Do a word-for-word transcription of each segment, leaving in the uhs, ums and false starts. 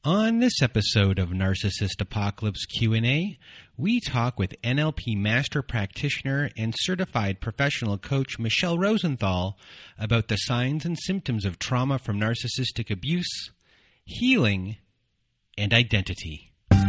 On this episode of Narcissist Apocalypse Q and A, we talk with N L P Master Practitioner and Certified Professional Coach Michelle Rosenthal about the signs and symptoms of trauma from narcissistic abuse, healing, and identity.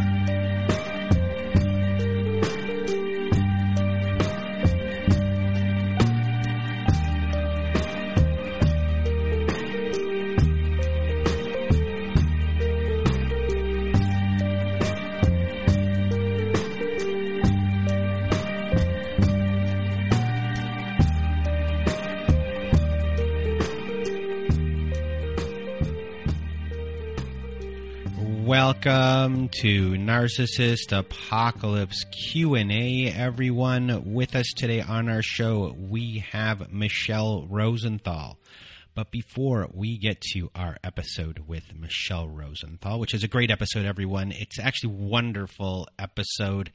Welcome to Narcissist Apocalypse Q and A, everyone. With us today on our show, we have Michelle Rosenthal. But before we get to our episode with Michelle Rosenthal, which is a great episode, everyone, it's actually a wonderful episode.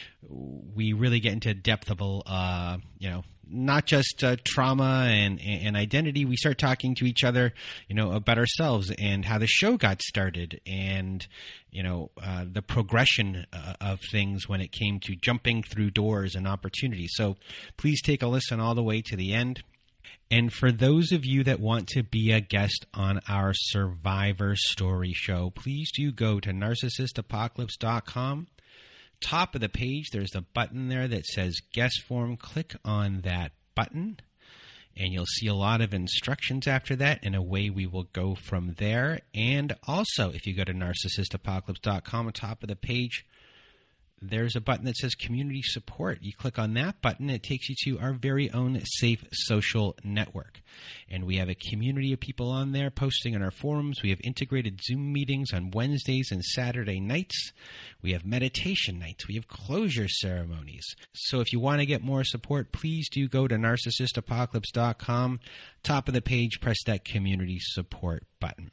We really get into depth of, uh, you know, not just uh, trauma and, and identity. We start talking to each other, you know, about ourselves and how the show got started and, you know, uh, the progression uh, of things when it came to jumping through doors and opportunities. So please take a listen all the way to the end. And for those of you that want to be a guest on our Survivor Story show, please do go to narcissist apocalypse dot com. Top of the page, there's a button there that says guest form. Click on that button, and you'll see a lot of instructions after that, and away we will go from there. And also, if you go to narcissist apocalypse dot com, on top of the page, there's a button that says community support. You click on that button, it takes you to our very own safe social network. And we have a community of people on there posting on our forums. We have integrated Zoom meetings on Wednesdays and Saturday nights. We have meditation nights. We have closure ceremonies. So if you want to get more support, please do go to narcissist apocalypse dot com. Top of the page, press that community support button.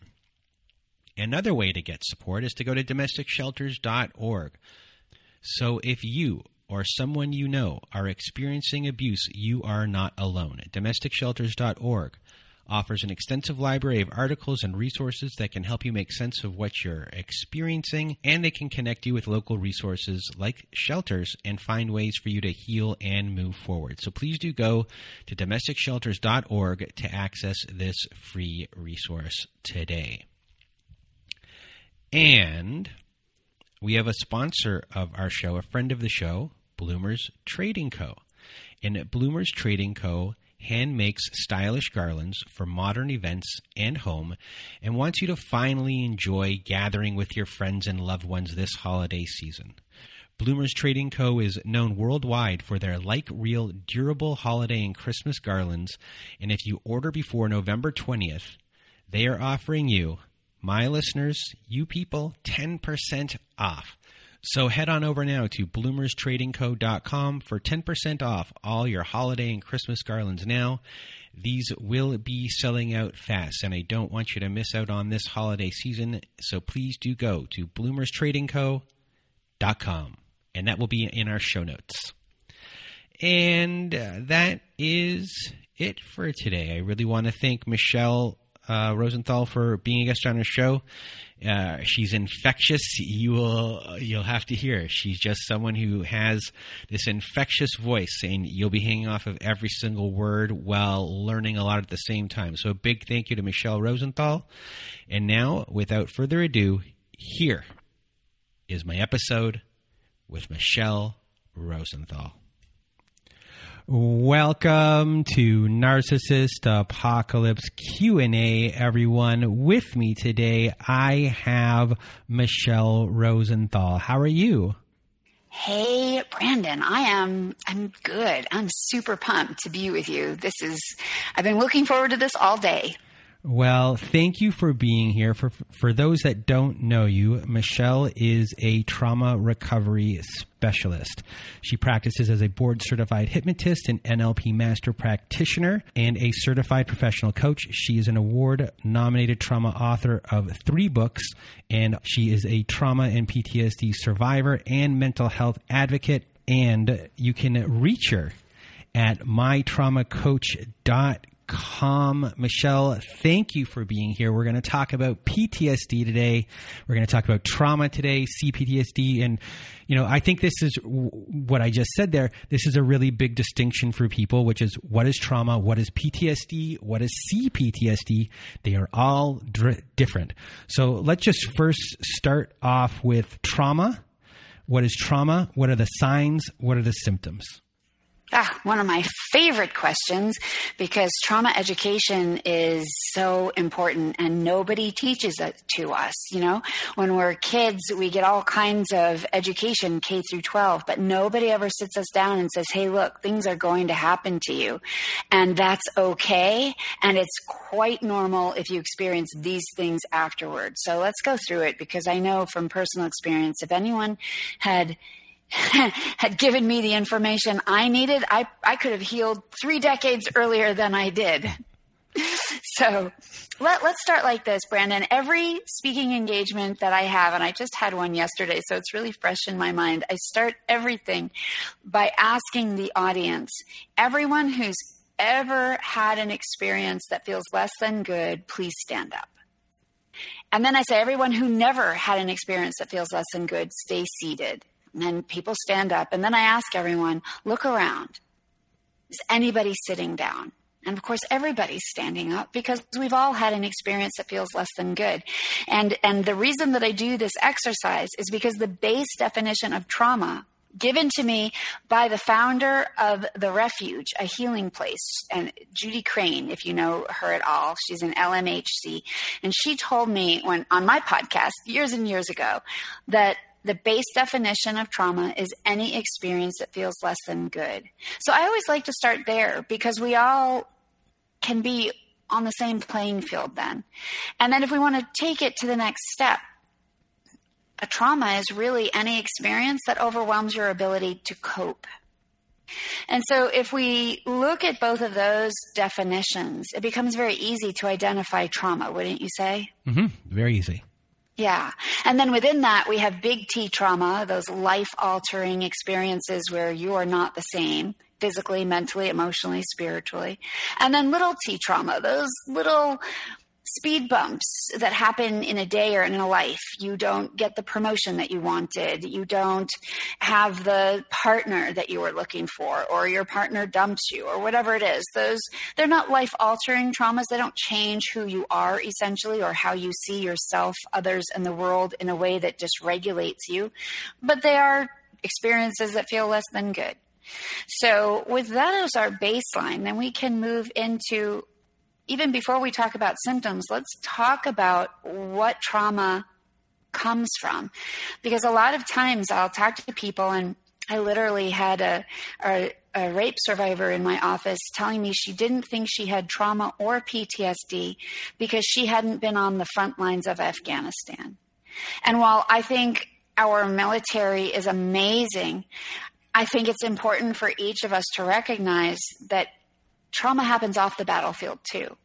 Another way to get support is to go to domestic shelters dot org. So if you or someone you know are experiencing abuse, you are not alone. domestic shelters dot org offers an extensive library of articles and resources that can help you make sense of what you're experiencing, and they can connect you with local resources like shelters and find ways for you to heal and move forward. So please do go to domestic shelters dot org to access this free resource today. And we have a sponsor of our show, a friend of the show, Bloomers Trading Co. And Bloomers Trading Co. hand makes stylish garlands for modern events and home and wants you to finally enjoy gathering with your friends and loved ones this holiday season. Bloomers Trading Co. is known worldwide for their like-real, durable holiday and Christmas garlands, and if you order before November twentieth, they are offering you, my listeners, you people, ten percent off. So head on over now to bloomers trading co dot com for ten percent off all your holiday and Christmas garlands now. These will be selling out fast, and I don't want you to miss out on this holiday season. So please do go to bloomers trading co dot com, and that will be in our show notes. And uh, that is it for today. I really want to thank Michelle Uh, Rosenthal for being a guest on our show. Uh, she's infectious. You will, you'll have to hear. She's just someone who has this infectious voice, and you'll be hanging off of every single word while learning a lot at the same time. So a big thank you to Michelle Rosenthal. And now, without further ado, here is my episode with Michelle Rosenthal. Welcome to Narcissist Apocalypse Q and A, everyone. With me today, I have Michelle Rosenthal. How are you? Hey, Brandon, I am, I'm good. I'm super pumped to be with you. This is, I've been looking forward to this all day. Well, thank you for being here. For for those that don't know you, Michelle is a trauma recovery specialist. She practices as a board-certified hypnotist, an N L P master practitioner, and a certified professional coach. She is an award-nominated trauma author of three books, and she is a trauma and P T S D survivor and mental health advocate. And you can reach her at my trauma coach dot com. Michelle, thank you for being here. We're going to talk about P T S D today. We're going to talk about trauma today, C P T S D. And, you know, I think this is w- what I just said there. This is a really big distinction for people, which is what is trauma? What is P T S D? What is C P T S D? They are all dr- different. So let's just first start off with trauma. What is trauma? What are the signs? What are the symptoms? Ah, one of my favorite questions, because trauma education is so important and nobody teaches it to us. You know, when we're kids, we get all kinds of education, K through twelve, but nobody ever sits us down and says, hey, look, things are going to happen to you. And that's okay. And it's quite normal if you experience these things afterwards. So let's go through it, because I know from personal experience, if anyone had had given me the information I needed, I, I could have healed three decades earlier than I did. So let, let's start like this, Brandon. Every speaking engagement that I have, and I just had one yesterday, so it's really fresh in my mind, I start everything by asking the audience, everyone who's ever had an experience that feels less than good, please stand up. And then I say, everyone who never had an experience that feels less than good, stay seated. And then people stand up. And then I ask everyone, look around. Is anybody sitting down? And of course, everybody's standing up, because we've all had an experience that feels less than good. And, and the reason that I do this exercise is because the base definition of trauma, given to me by the founder of The Refuge, a healing place, and Judy Crane, if you know her at all, she's an L M H C. And she told me when on my podcast years and years ago that the base definition of trauma is any experience that feels less than good. So I always like to start there, because we all can be on the same playing field then. And then if we want to take it to the next step, a trauma is really any experience that overwhelms your ability to cope. And so if we look at both of those definitions, it becomes very easy to identify trauma, wouldn't you say? Mm-hmm. Very easy. Yeah. And then within that, we have big T trauma, those life-altering experiences where you are not the same, physically, mentally, emotionally, spiritually. And then little T trauma, those little speed bumps that happen in a day or in a life. You don't get the promotion that you wanted. You don't have the partner that you were looking for, or your partner dumps you, or whatever it is. Those, they're not life-altering traumas. They don't change who you are, essentially, or how you see yourself, others, and the world in a way that dysregulates you. But they are experiences that feel less than good. So with that as our baseline, then we can move into, even before we talk about symptoms, let's talk about what trauma comes from. Because a lot of times I'll talk to people, and I literally had a, a, a rape survivor in my office telling me she didn't think she had trauma or P T S D because she hadn't been on the front lines of Afghanistan. And while I think our military is amazing, I think it's important for each of us to recognize that trauma happens off the battlefield too.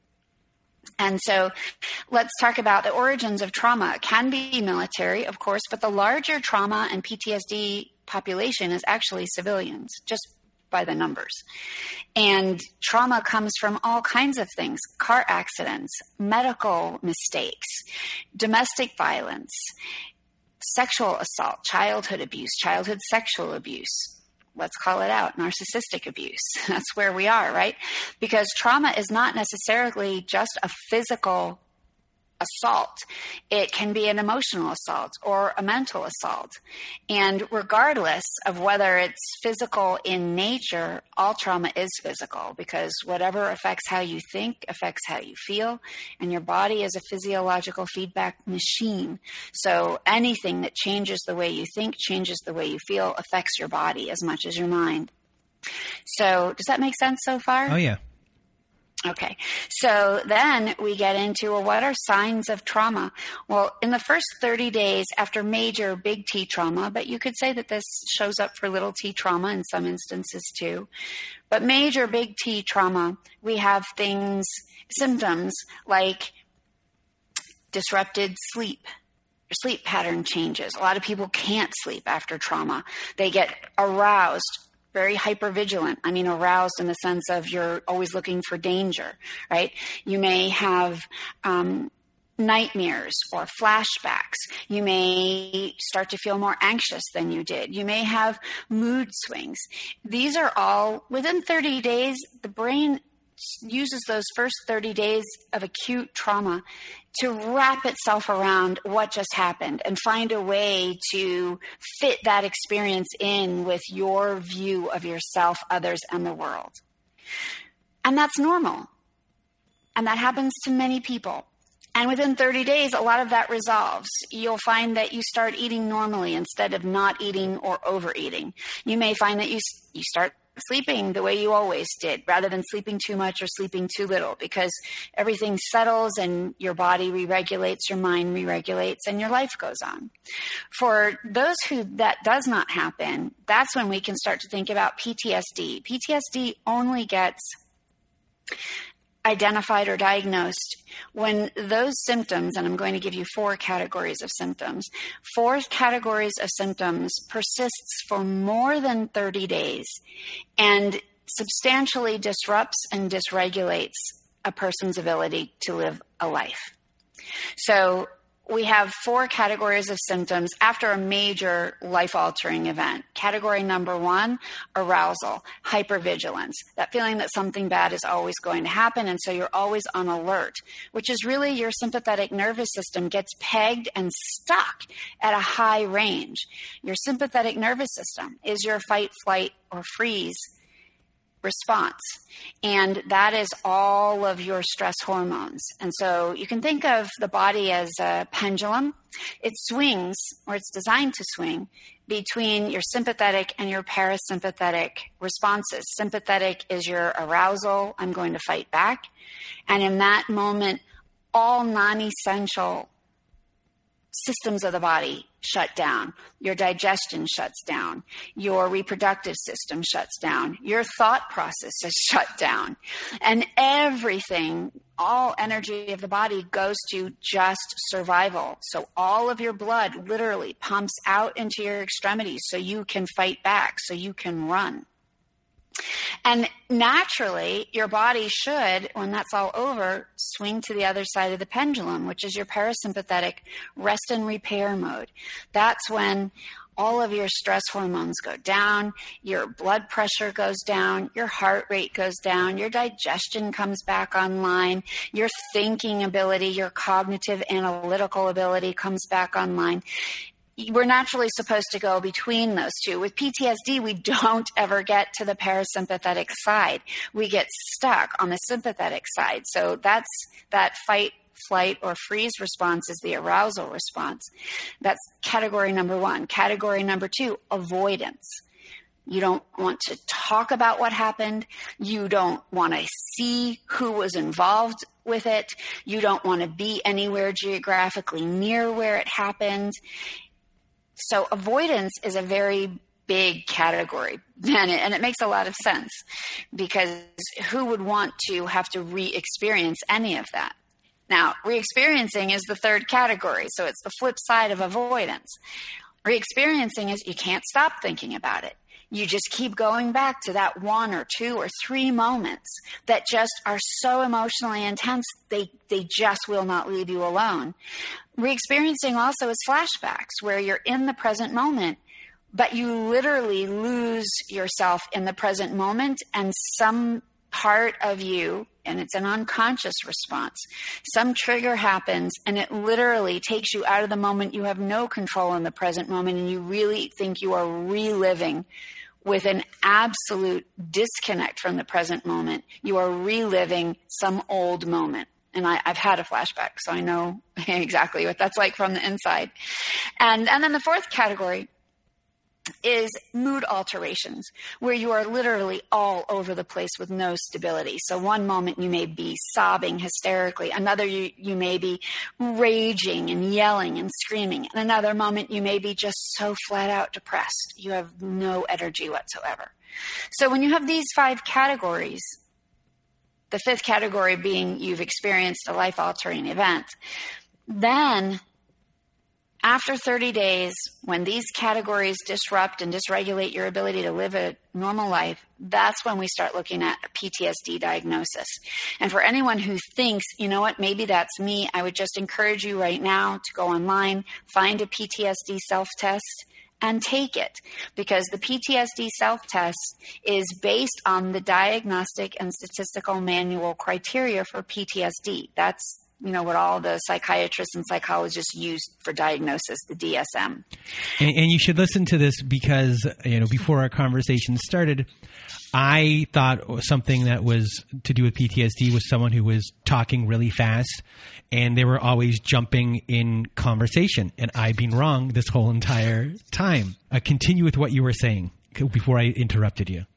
And so let's talk about the origins of trauma. It can be military, of course, but the larger trauma and P T S D population is actually civilians, just by the numbers. And trauma comes from all kinds of things: car accidents, medical mistakes, domestic violence, sexual assault, childhood abuse, childhood sexual abuse. Let's call it out, narcissistic abuse. That's where we are, right? Because trauma is not necessarily just a physical assault. It can be an emotional assault or a mental assault. And regardless of whether it's physical in nature, all trauma is physical, because whatever affects how you think affects how you feel, and your body is a physiological feedback machine. So anything that changes the way you think, changes the way you feel, affects your body as much as your mind. So does that make sense so far? Oh, yeah. Okay, so then we get into, well, what are signs of trauma? Well, in the first thirty days after major big T trauma, but you could say that this shows up for little t trauma in some instances too, but major big T trauma, we have things, symptoms like disrupted sleep. Your sleep pattern changes. A lot of people can't sleep after trauma. They get aroused very hypervigilant. I mean, aroused in the sense of you're always looking for danger, right? You may have um, nightmares or flashbacks. You may start to feel more anxious than you did. You may have mood swings. These are all within thirty days. The brain uses those first thirty days of acute trauma to wrap itself around what just happened and find a way to fit that experience in with your view of yourself, others, and the world. And that's normal. And that happens to many people. And within thirty days, a lot of that resolves. You'll find that you start eating normally instead of not eating or overeating. You may find that you you start sleeping the way you always did, rather than sleeping too much or sleeping too little, because everything settles and your body re-regulates, your mind re-regulates, and your life goes on. For those who that does not happen, that's when we can start to think about P T S D. P T S D only gets identified or diagnosed when those symptoms, and I'm going to give you four categories of symptoms, four categories of symptoms persists for more than thirty days and substantially disrupts and dysregulates a person's ability to live a life. So we have four categories of symptoms after a major life-altering event. Category number one, arousal, hypervigilance, that feeling that something bad is always going to happen, and so you're always on alert, which is really your sympathetic nervous system gets pegged and stuck at a high range. Your sympathetic nervous system is your fight, flight, or freeze response. And that is all of your stress hormones. And so you can think of the body as a pendulum. It swings, or it's designed to swing, between your sympathetic and your parasympathetic responses. Sympathetic is your arousal, I'm going to fight back. And in that moment, all non-essential systems of the body shut down. Your digestion shuts down. Your reproductive system shuts down. Your thought process is shut down. And everything, all energy of the body goes to just survival. So all of your blood literally pumps out into your extremities so you can fight back, so you can run. And naturally, your body should, when that's all over, swing to the other side of the pendulum, which is your parasympathetic rest and repair mode. That's when all of your stress hormones go down, your blood pressure goes down, your heart rate goes down, your digestion comes back online, your thinking ability, your cognitive analytical ability comes back online. We're naturally supposed to go between those two. With P T S D, we don't ever get to the parasympathetic side. We get stuck on the sympathetic side. So that's that fight, flight, or freeze response is the arousal response. That's category number one. Category number two, avoidance. You don't want to talk about what happened. You don't want to see who was involved with it. You don't want to be anywhere geographically near where it happened. So avoidance is a very big category, and it, and it makes a lot of sense, because who would want to have to re-experience any of that? Now, re-experiencing is the third category, so it's the flip side of avoidance. Re-experiencing is you can't stop thinking about it. You just keep going back to that one or two or three moments that just are so emotionally intense, they, they just will not leave you alone. Re-experiencing also is flashbacks, where you're in the present moment, but you literally lose yourself in the present moment, and some part of you, and it's an unconscious response, some trigger happens and it literally takes you out of the moment. You have no control in the present moment, and you really think you are reliving with an absolute disconnect from the present moment. You are reliving some old moment. And I, I've had a flashback, so I know exactly what that's like from the inside. And, and then the fourth category is mood alterations, where you are literally all over the place with no stability. So one moment you may be sobbing hysterically, another you, you may be raging and yelling and screaming, and another moment you may be just so flat out depressed. You have no energy whatsoever. So when you have these five categories, the fifth category being you've experienced a life-altering event, then after thirty days, when these categories disrupt and dysregulate your ability to live a normal life, that's when we start looking at a P T S D diagnosis. And for anyone who thinks, you know what, maybe that's me, I would just encourage you right now to go online, find a P T S D self-test, and take it, because the P T S D self-test is based on the Diagnostic and Statistical Manual criteria for P T S D. That's, you know, what all the psychiatrists and psychologists use for diagnosis, the D S M. And, and you should listen to this because, you know, before our conversation started, I thought something that was to do with P T S D was someone who was talking really fast and they were always jumping in conversation. And I've been wrong this whole entire time. Uh, continue with what you were saying before I interrupted you.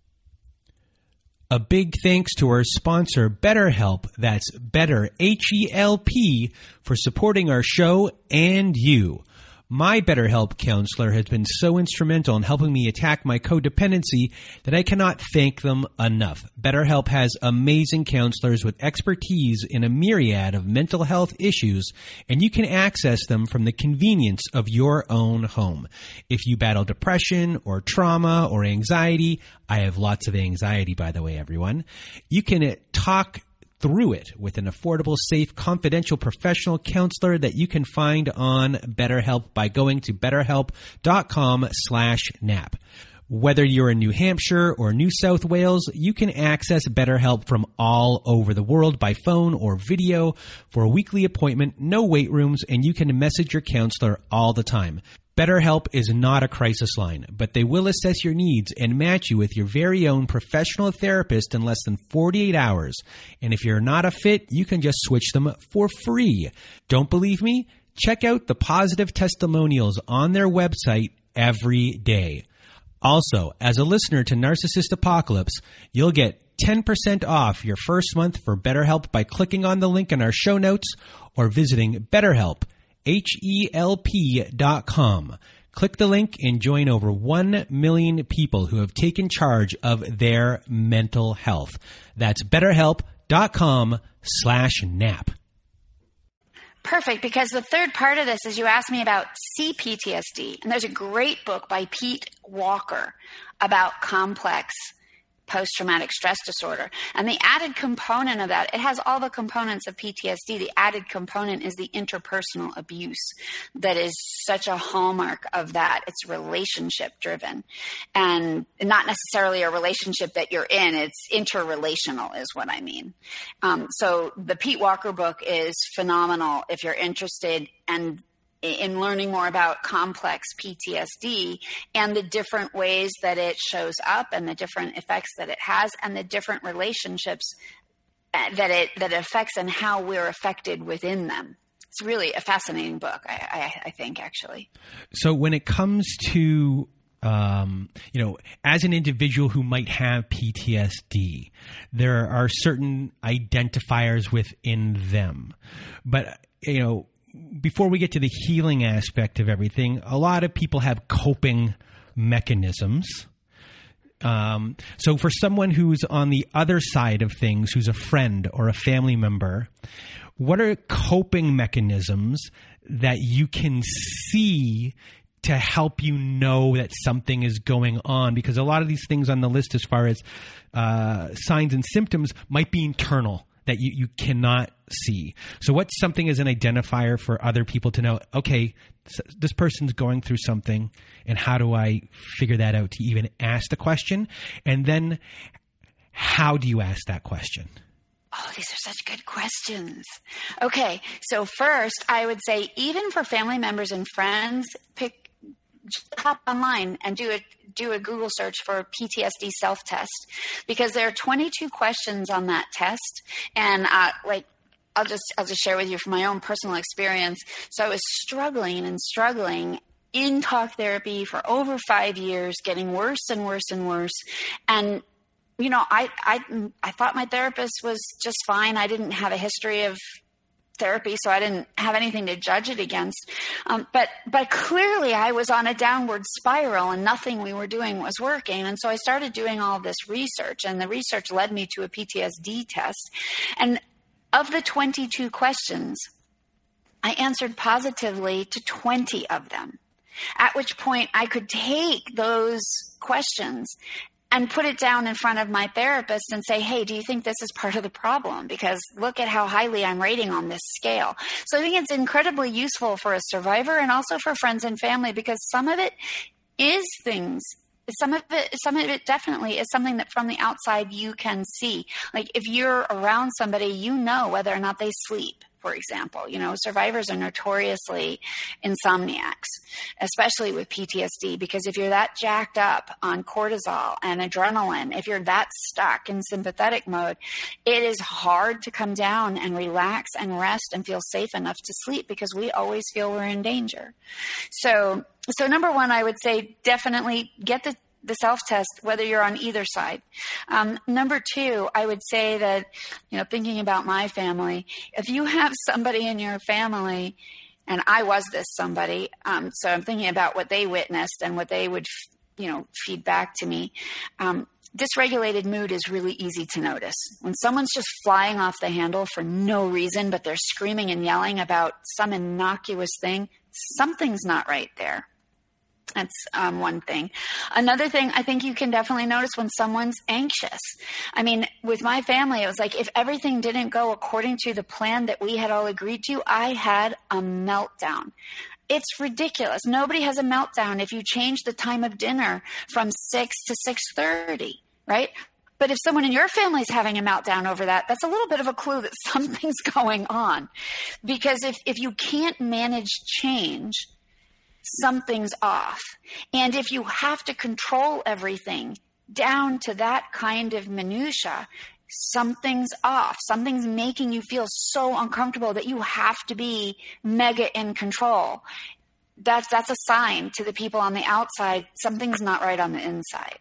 A big thanks to our sponsor, BetterHelp. That's Better, H E L P, for supporting our show and you. My BetterHelp counselor has been so instrumental in helping me attack my codependency that I cannot thank them enough. BetterHelp has amazing counselors with expertise in a myriad of mental health issues, and you can access them from the convenience of your own home. If you battle depression or trauma or anxiety, I have lots of anxiety, by the way, everyone, you can talk through it with an affordable, safe, confidential professional counselor that you can find on BetterHelp by going to betterhelp.com slash nap. Whether you're in New Hampshire or New South Wales, you can access BetterHelp from all over the world by phone or video for a weekly appointment, no wait rooms, and you can message your counselor all the time. BetterHelp is not a crisis line, but they will assess your needs and match you with your very own professional therapist in less than forty-eight hours. And if you're not a fit, you can just switch them for free. Don't believe me? Check out the positive testimonials on their website every day. Also, as a listener to Narcissist Apocalypse, you'll get ten percent off your first month for BetterHelp by clicking on the link in our show notes or visiting BetterHelp. H E L P dot com. Click the link and join over one million people who have taken charge of their mental health. That's betterhelp.com slash nap. Perfect, because the third part of this is you asked me about C P T S D, and there's a great book by Pete Walker about complex post-traumatic stress disorder. And the added component of that, it has all the components of P T S D. The added component is the interpersonal abuse that is such a hallmark of that. It's relationship driven and not necessarily a relationship that you're in. It's interrelational is what I mean. Um, so the Pete Walker book is phenomenal if you're interested and in learning more about complex P T S D and the different ways that it shows up and the different effects that it has and the different relationships that it that it affects and how we're affected within them. It's really a fascinating book, I, I, I think, actually. So when it comes to Um, you know, as an individual who might have P T S D, there are certain identifiers within them. But, you know, before we get to the healing aspect of everything, a lot of people have coping mechanisms. Um, so for someone who's on the other side of things, who's a friend or a family member, what are coping mechanisms that you can see to help you know that something is going on? Because a lot of these things on the list as far as uh, signs and symptoms might be internal that you, you cannot see. So what's something as an identifier for other people to know, okay, this person's going through something, and how do I figure that out to even ask the question? And then how do you ask that question? Oh, these are such good questions. Okay, so first I would say even for family members and friends, pick just hop online and do a do a Google search for P T S D self-test, because there are twenty-two questions on that test. And uh, like, I'll just I'll just share with you from my own personal experience. So I was struggling and struggling in talk therapy for over five years, getting worse and worse and worse. And you know, I I I thought my therapist was just fine. I didn't have a history of therapy, so I didn't have anything to judge it against. Um, but but clearly I was on a downward spiral and nothing we were doing was working. And so I started doing all this research, and the research led me to a P T S D test. And of the twenty-two questions, I answered positively to twenty of them, at which point I could take those questions and put it down in front of my therapist and say, hey, do you think this is part of the problem? Because look at how highly I'm rating on this scale. So I think it's incredibly useful for a survivor and also for friends and family, because some of it is things Some of it, some of it definitely is something that from the outside you can see. Like if you're around somebody, you know whether or not they sleep, for example. You know, survivors are notoriously insomniacs, especially with P T S D, because if you're that jacked up on cortisol and adrenaline, if you're that stuck in sympathetic mode, it is hard to come down and relax and rest and feel safe enough to sleep, because we always feel we're in danger. So, so number one, I would say definitely get the the self-test, whether you're on either side. Um, number two, I would say that, you know, thinking about my family, if you have somebody in your family, and I was this somebody, um, so I'm thinking about what they witnessed and what they would, you know, feed back to me. Um, dysregulated mood is really easy to notice. When someone's just flying off the handle for no reason, but they're screaming and yelling about some innocuous thing, something's not right there. That's um, one thing. Another thing, I think you can definitely notice when someone's anxious. I mean, with my family, it was like if everything didn't go according to the plan that we had all agreed to, I had a meltdown. It's ridiculous. Nobody has a meltdown if you change the time of dinner from six to six thirty, right? But if someone in your family is having a meltdown over that, that's a little bit of a clue that something's going on. Because if, if you can't manage change, something's off. And if you have to control everything down to that kind of minutia, something's off. Something's making you feel so uncomfortable that you have to be mega in control. That's, that's a sign to the people on the outside. Something's not right on the inside.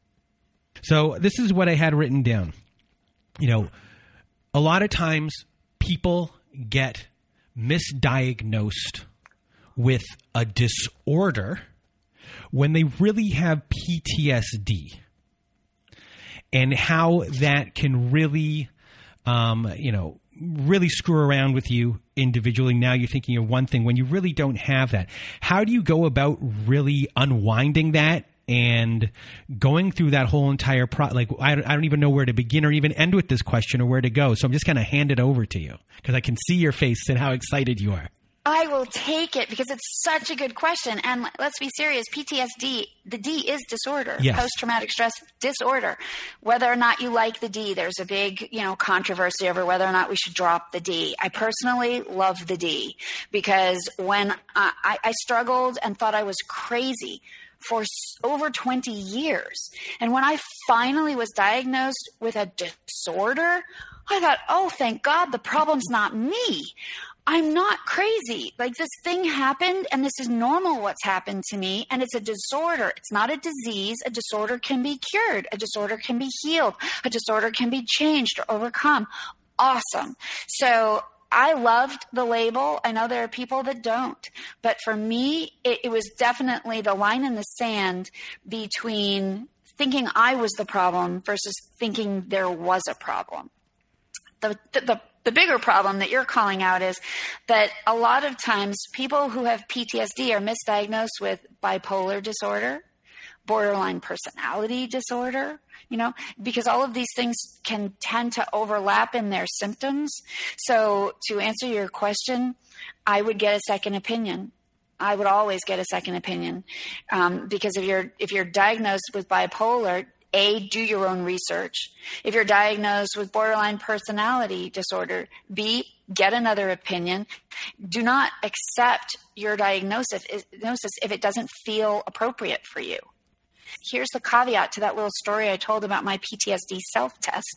So this is what I had written down. You know, a lot of times people get misdiagnosed with a disorder when they really have P T S D, and how that can really, um, you know, really screw around with you individually. Now you're thinking of one thing when you really don't have that. How do you go about really unwinding that and going through that whole entire pro? Like, I don't, I don't even know where to begin or even end with this question or where to go. So I'm just going to hand it over to you because I can see your face and how excited you are. I will take it because it's such a good question. And let's be serious. P T S D, the D is disorder, yes. Post-traumatic stress disorder. Whether or not you like the D, there's a big, you know, controversy over whether or not we should drop the D. I personally love the D because when I, I, I struggled and thought I was crazy for over twenty years. And when I finally was diagnosed with a disorder, I thought, oh, thank God, the problem's not me. I'm not crazy. Like this thing happened and this is normal what's happened to me, and it's a disorder. It's not a disease. A disorder can be cured. A disorder can be healed. A disorder can be changed or overcome. Awesome. So I loved the label. I know there are people that don't, but for me, it, it was definitely the line in the sand between thinking I was the problem versus thinking there was a problem. The, the, the The bigger problem that you're calling out is that a lot of times people who have P T S D are misdiagnosed with bipolar disorder, borderline personality disorder, you know, because all of these things can tend to overlap in their symptoms. So to answer your question, I would get a second opinion. I would always get a second opinion um, because if you're if you're diagnosed with bipolar, A, do your own research. If you're diagnosed with borderline personality disorder, B, get another opinion. Do not accept your diagnosis if it doesn't feel appropriate for you. Here's the caveat to that little story I told about my P T S D self-test.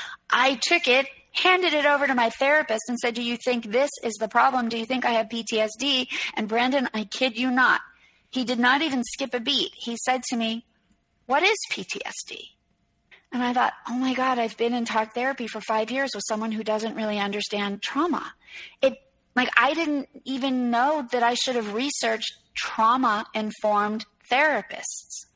I took it, handed it over to my therapist and said, do you think this is the problem? Do you think I have P T S D? And Brandon, I kid you not, he did not even skip a beat. He said to me, what is P T S D? And I thought, oh my God, I've been in talk therapy for five years with someone who doesn't really understand trauma. It, like, I didn't even know that I should have researched trauma-informed therapists.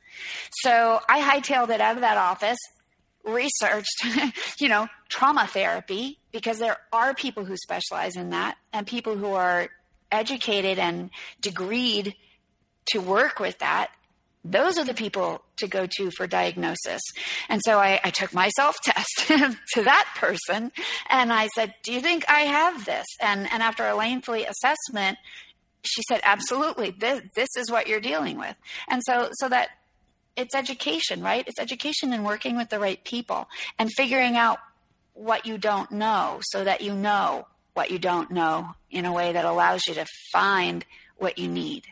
So I hightailed it out of that office, researched, you know, trauma therapy, because there are people who specialize in that and people who are educated and degreed to work with that, those are the people to go to for diagnosis. And so I, I took my self-test to that person, and I said, do you think I have this? And, and after a lengthy assessment, she said, absolutely, this, this is what you're dealing with. And so, so that it's education, right? It's education and working with the right people and figuring out what you don't know so that you know what you don't know in a way that allows you to find what you need.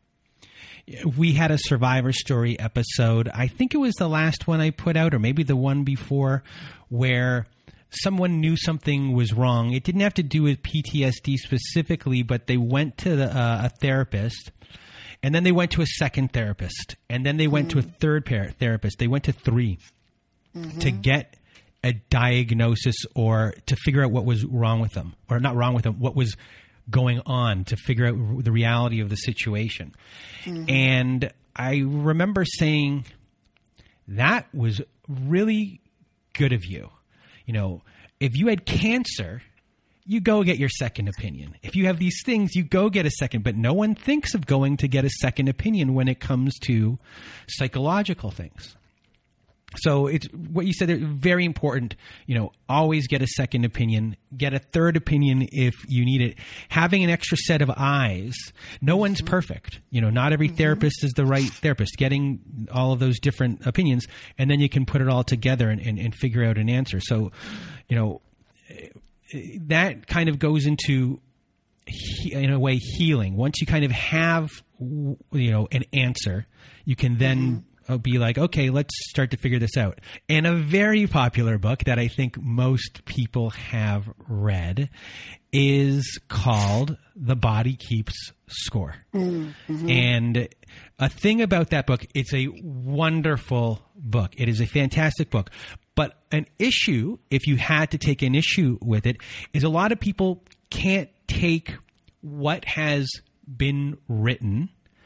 We had a Survivor Story episode. I think it was the last one I put out, or maybe the one before, where someone knew something was wrong. It didn't have to do with P T S D specifically, but they went to the, uh, a therapist, and then they went to a second therapist, and then they went mm-hmm. to a third pair therapist. They went to three mm-hmm. to get a diagnosis or to figure out what was wrong with them, or not wrong with them, what was going on, to figure out the reality of the situation. Mm-hmm. And I remember saying, that was really good of you. You know, if you had cancer, you go get your second opinion. If you have these things, you go get a second, but no one thinks of going to get a second opinion when it comes to psychological things. So it's what you said, very important, you know, always get a second opinion, get a third opinion if you need it. Having an extra set of eyes. No mm-hmm. one's perfect. You know, not every mm-hmm. therapist is the right therapist. Getting all of those different opinions, and then you can put it all together and, and, and figure out an answer. So, you know, that kind of goes into, in a way, healing. Once you kind of have, you know, an answer, you can then mm-hmm. be like, okay, let's start to figure this out. And a very popular book that I think most people have read is called The Body Keeps Score. Mm-hmm. And a thing about that book, it's a wonderful book. It is a fantastic book. But an issue, if you had to take an issue with it, is a lot of people can't take what has been written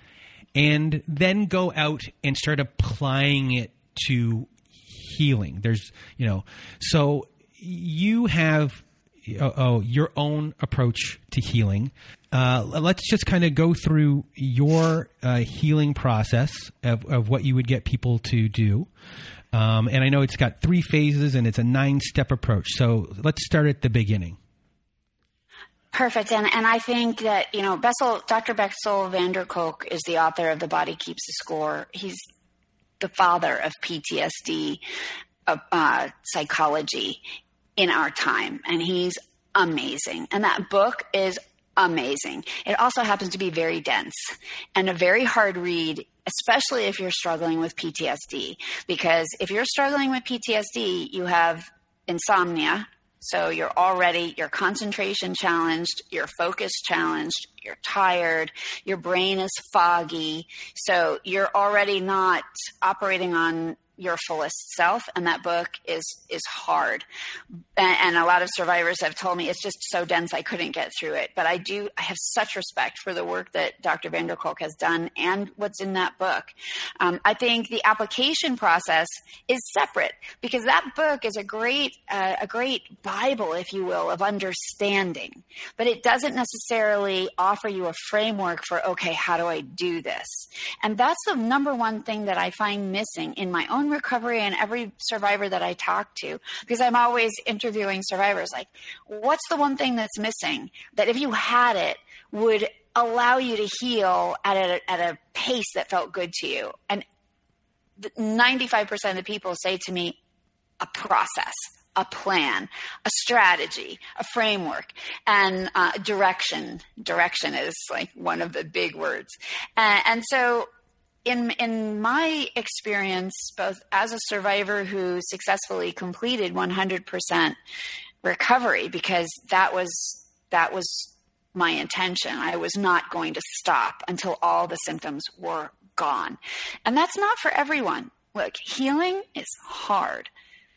and then go out and start applying it to healing. There's, you know, so you have oh, oh your own approach to healing. Uh, let's just kind of go through your uh, healing process of, of what you would get people to do. Um, and I know it's got three phases and it's a nine-step approach. So let's start at the beginning. Perfect. And and I think that, you know, Bessel, Doctor Bessel van der Kolk is the author of The Body Keeps the Score. He's the father of P T S D uh, uh, psychology in our time. And he's amazing. And that book is amazing. It also happens to be very dense and a very hard read, especially if you're struggling with P T S D. Because if you're struggling with P T S D, you have insomnia. So you're already, your concentration challenged, your focus challenged, you're tired, your brain is foggy. So you're already not operating on your fullest self. And that book is, is hard. And, and a lot of survivors have told me it's just so dense I couldn't get through it. But I do, I have such respect for the work that Doctor van der Kolk has done and what's in that book. Um, I think the application process is separate because that book is a great, uh, a great Bible, if you will, of understanding, but it doesn't necessarily offer you a framework for, okay, how do I do this? And that's the number one thing that I find missing in my own recovery and every survivor that I talk to, because I'm always interviewing survivors like, what's the one thing that's missing that if you had it would allow you to heal at a, at a pace that felt good to you? And ninety-five percent of the people say to me, a process, a plan, a strategy, a framework, and uh, direction. Direction is like one of the big words. Uh, and so In in my experience, both as a survivor who successfully completed one hundred percent recovery, because that was that was my intention. I was not going to stop until all the symptoms were gone. And that's not for everyone. Look, healing is hard.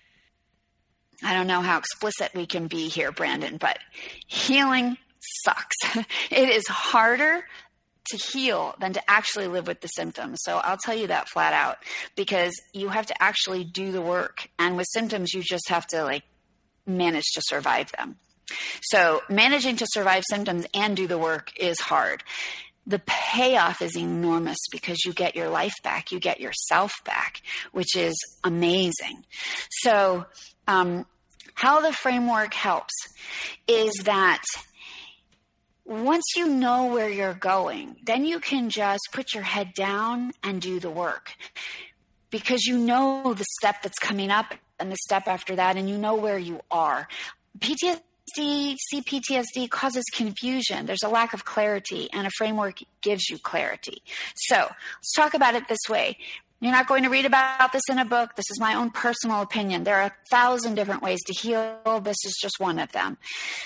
I don't know how explicit we can be here, Brandon, but healing sucks. It is harder to heal than to actually live with the symptoms. So I'll tell you that flat out, because you have to actually do the work. And with symptoms, you just have to like manage to survive them. So managing to survive symptoms and do the work is hard. The payoff is enormous because you get your life back, you get yourself back, which is amazing. So um, how the framework helps is that once you know where you're going, then you can just put your head down and do the work, because you know the step that's coming up and the step after that, and you know where you are. P T S D, C P T S D causes confusion. There's a lack of clarity, and a framework gives you clarity. So let's talk about it this way. You're not going to read about this in a book. This is my own personal opinion. There are a thousand different ways to heal. This is just one of them.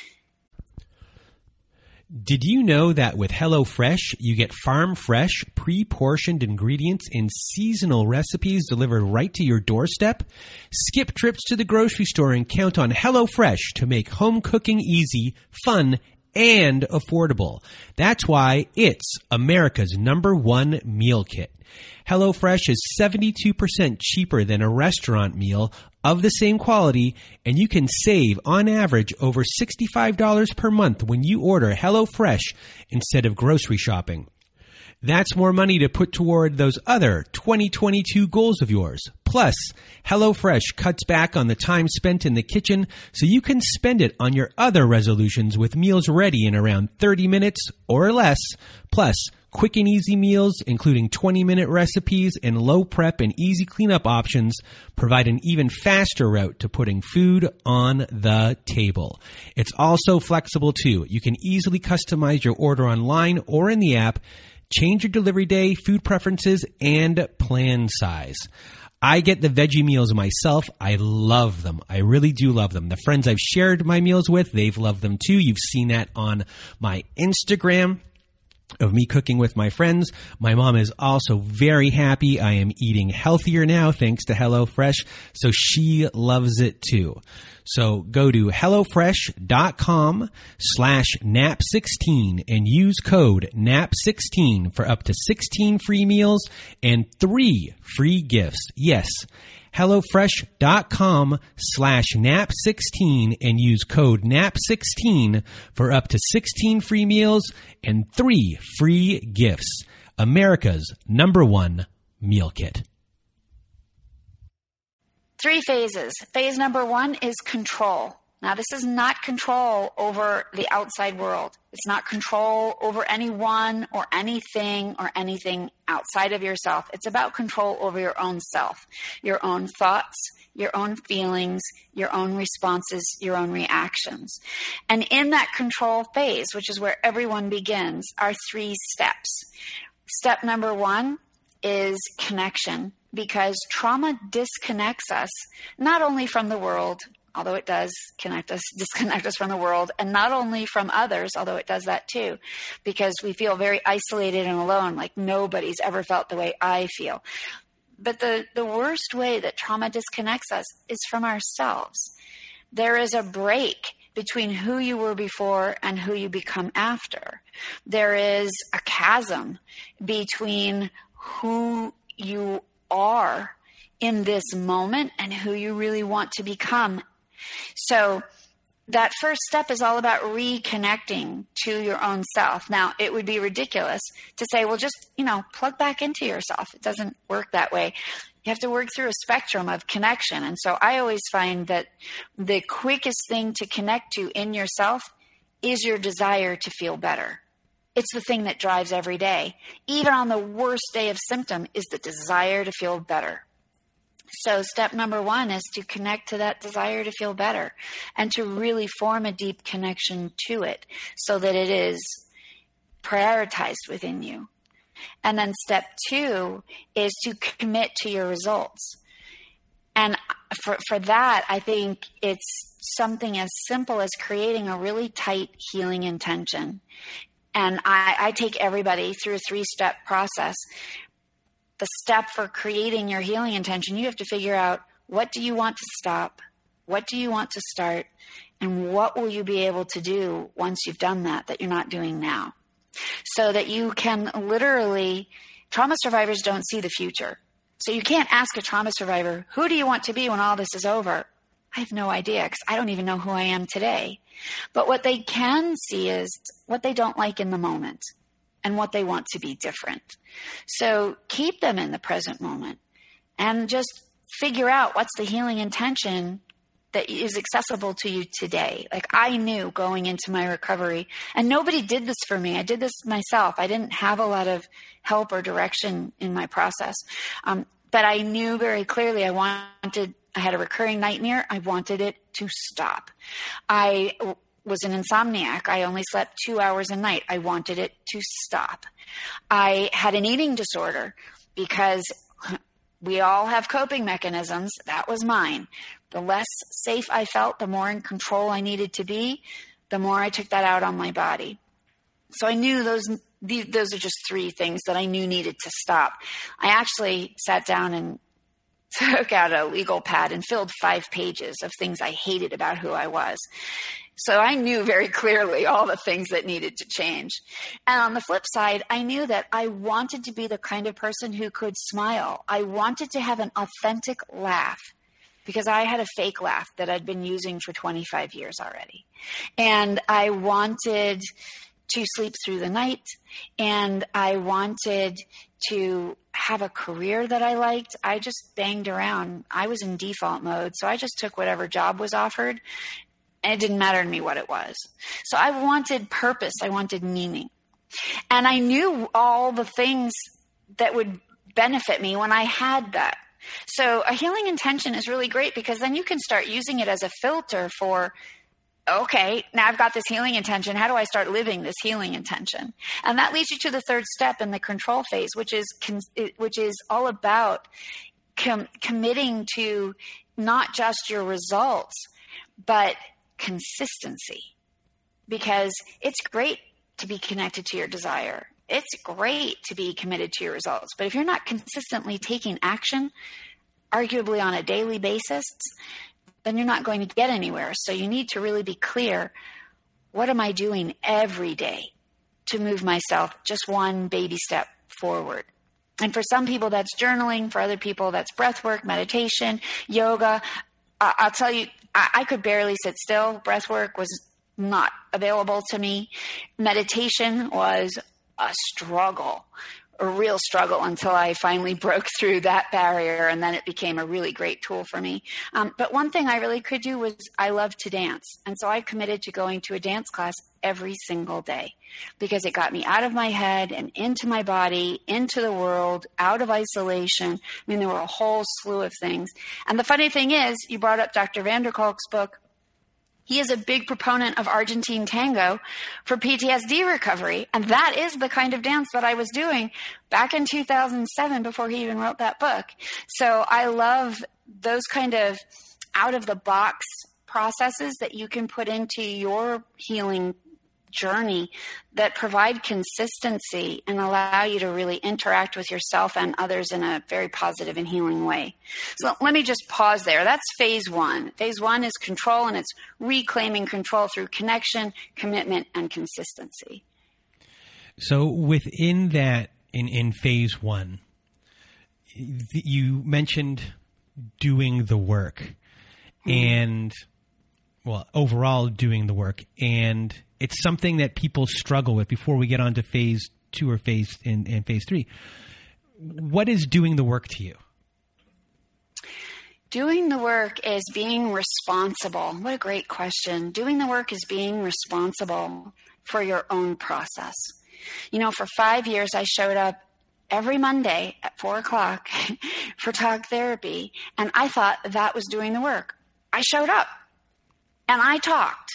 Did you know that with HelloFresh, you get farm fresh, pre-portioned ingredients in seasonal recipes delivered right to your doorstep? Skip trips to the grocery store and count on HelloFresh to make home cooking easy, fun, and affordable. That's why it's America's number one meal kit. HelloFresh is seventy-two percent cheaper than a restaurant meal of the same quality, and you can save, on average, over sixty-five dollars per month when you order HelloFresh instead of grocery shopping. That's more money to put toward those other twenty twenty-two goals of yours. Plus, HelloFresh cuts back on the time spent in the kitchen so you can spend it on your other resolutions with meals ready in around thirty minutes or less. Plus, quick and easy meals, including twenty-minute recipes and low prep and easy cleanup options, provide an even faster route to putting food on the table. It's also flexible, too. You can easily customize your order online or in the app, change your delivery day, food preferences, and plan size. I get the veggie meals myself. I love them. I really do love them. The friends I've shared my meals with, they've loved them too. You've seen that on my Instagram of me cooking with my friends. My mom is also very happy. I am eating healthier now thanks to HelloFresh, so she loves it too. So go to HelloFresh.com slash nap16 and use code nap sixteen for up to sixteen free meals and three free gifts. Yes, HelloFresh.com slash nap16 and use code nap sixteen for up to sixteen free meals and three free gifts. America's number one meal kit. Three phases. Phase number one is control. Now, this is not control over the outside world. It's not control over anyone or anything or anything outside of yourself. It's about control over your own self, your own thoughts, your own feelings, your own responses, your own reactions. And in that control phase, which is where everyone begins, are three steps. Step number one is connection, because trauma disconnects us not only from the world, although it does connect us, disconnect us from the world, and not only from others, although it does that too, because we feel very isolated and alone, like nobody's ever felt the way I feel. But the, the worst way that trauma disconnects us is from ourselves. There is a break between who you were before and who you become after. There is a chasm between who you are in this moment and who you really want to become. So that first step is all about reconnecting to your own self. Now, it would be ridiculous to say, well, just, you know, plug back into yourself. It doesn't work that way. You have to work through a spectrum of connection. And so I always find that the quickest thing to connect to in yourself is your desire to feel better. It's the thing that drives every day. Even on the worst day of symptom is the desire to feel better. So step number one is to connect to that desire to feel better and to really form a deep connection to it so that it is prioritized within you. And then step two is to commit to your results. And for, for that, I think it's something as simple as creating a really tight healing intention. And I, I take everybody through a three-step process. The step for creating your healing intention, you have to figure out, what do you want to stop? What do you want to start? And what will you be able to do once you've done that, that you're not doing now? So that you can literally, trauma survivors don't see the future. So you can't ask a trauma survivor, who do you want to be when all this is over? I have no idea because I don't even know who I am today. But what they can see is what they don't like in the moment and what they want to be different. So keep them in the present moment and just figure out what's the healing intention that is accessible to you today. Like I knew going into my recovery, and nobody did this for me. I did this myself. I didn't have a lot of help or direction in my process. Um, but I knew very clearly I wanted, I had a recurring nightmare. I wanted it to stop. I w- was an insomniac. I only slept two hours a night. I wanted it to stop. I had an eating disorder because we all have coping mechanisms. That was mine. The less safe I felt, the more in control I needed to be, the more I took that out on my body. So I knew those those are just three things that I knew needed to stop. I actually sat down and took out a legal pad and filled five pages of things I hated about who I was. So I knew very clearly all the things that needed to change. And on the flip side, I knew that I wanted to be the kind of person who could smile. I wanted to have an authentic laugh, because I had a fake laugh that I'd been using for twenty-five years already. And I wanted to sleep through the night, and I wanted to have a career that I liked. I just banged around. I was in default mode, so I just took whatever job was offered, and it didn't matter to me what it was. So I wanted purpose. I wanted meaning. And I knew all the things that would benefit me when I had that. So a healing intention is really great because then you can start using it as a filter for, okay, now I've got this healing intention. How do I start living this healing intention? And that leads you to the third step in the control phase, which is which is all about com- committing to not just your results, but consistency. Because it's great to be connected to your desire. It's great to be committed to your results. But if you're not consistently taking action, arguably on a daily basis, then you're not going to get anywhere. So you need to really be clear, what am I doing every day to move myself just one baby step forward? And for some people, that's journaling. For other people, that's breath work, meditation, yoga. Uh, I'll tell you, I, I could barely sit still. Breath work was not available to me. Meditation was a struggle, a real struggle, until I finally broke through that barrier, and then it became a really great tool for me. Um, but one thing I really could do was I love to dance. And so I committed to going to a dance class every single day because it got me out of my head and into my body, into the world, out of isolation. I mean, there were a whole slew of things. And the funny thing is, you brought up Doctor Van der Kolk's book. He is a big proponent of Argentine tango for P T S D recovery. And that is the kind of dance that I was doing back in two thousand seven before he even wrote that book. So I love those kind of out-of-the-box processes that you can put into your healing journey that provide consistency and allow you to really interact with yourself and others in a very positive and healing way. So let me just pause there. That's phase one. Phase one is control, and it's reclaiming control through connection, commitment, and consistency. So within that, in, in phase one, you mentioned doing the work mm-hmm. and, well, overall doing the work, and it's something that people struggle with before we get on to phase two or phase in, in phase three. What is doing the work to you? Doing the work is being responsible. What a great question. Doing the work is being responsible for your own process. You know, for five years, I showed up every Monday at four o'clock for talk therapy, and I thought that was doing the work. I showed up and I talked.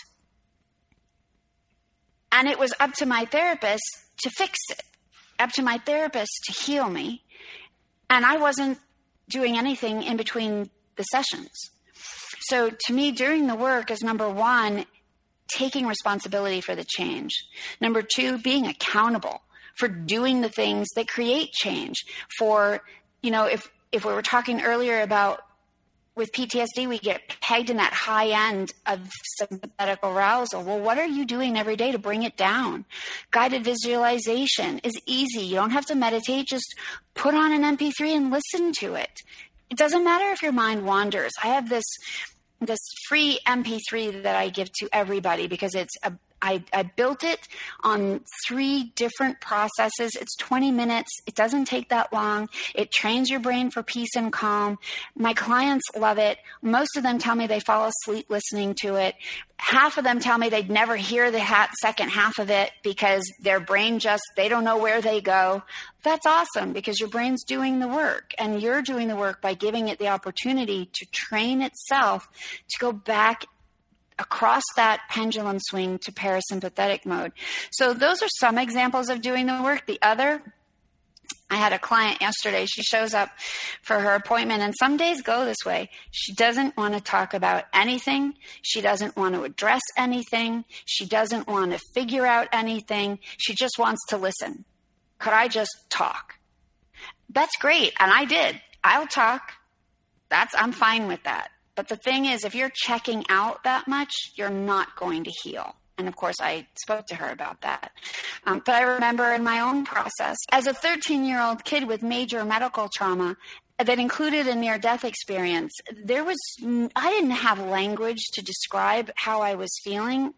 And it was up to my therapist to fix it, up to my therapist to heal me. And I wasn't doing anything in between the sessions. So to me, doing the work is, number one, taking responsibility for the change. Number two, being accountable for doing the things that create change. For, you know, if, if we were talking earlier about with P T S D, we get pegged in that high end of sympathetic arousal. Well, what are you doing every day to bring it down? Guided visualization is easy. You don't have to meditate. Just put on an M P three and listen to it. It doesn't matter if your mind wanders. I have this this free M P three that I give to everybody because it's a I, I built it on three different processes. It's twenty minutes. It doesn't take that long. It trains your brain for peace and calm. My clients love it. Most of them tell me they fall asleep listening to it. Half of them tell me they'd never hear the ha- second half of it because their brain just, they don't know where they go. That's awesome because your brain's doing the work and you're doing the work by giving it the opportunity to train itself to go back across that pendulum swing to parasympathetic mode. So those are some examples of doing the work. The other, I had a client yesterday. She shows up for her appointment, and some days go this way. She doesn't want to talk about anything. She doesn't want to address anything. She doesn't want to figure out anything. She just wants to listen. Could I just talk? That's great. And I did. I'll talk. That's, I'm fine with that. But the thing is, if you're checking out that much, you're not going to heal. And of course, I spoke to her about that. Um, but I remember in my own process, as a thirteen-year-old kid with major medical trauma that included a near-death experience, there was, I didn't have language to describe how I was feeling.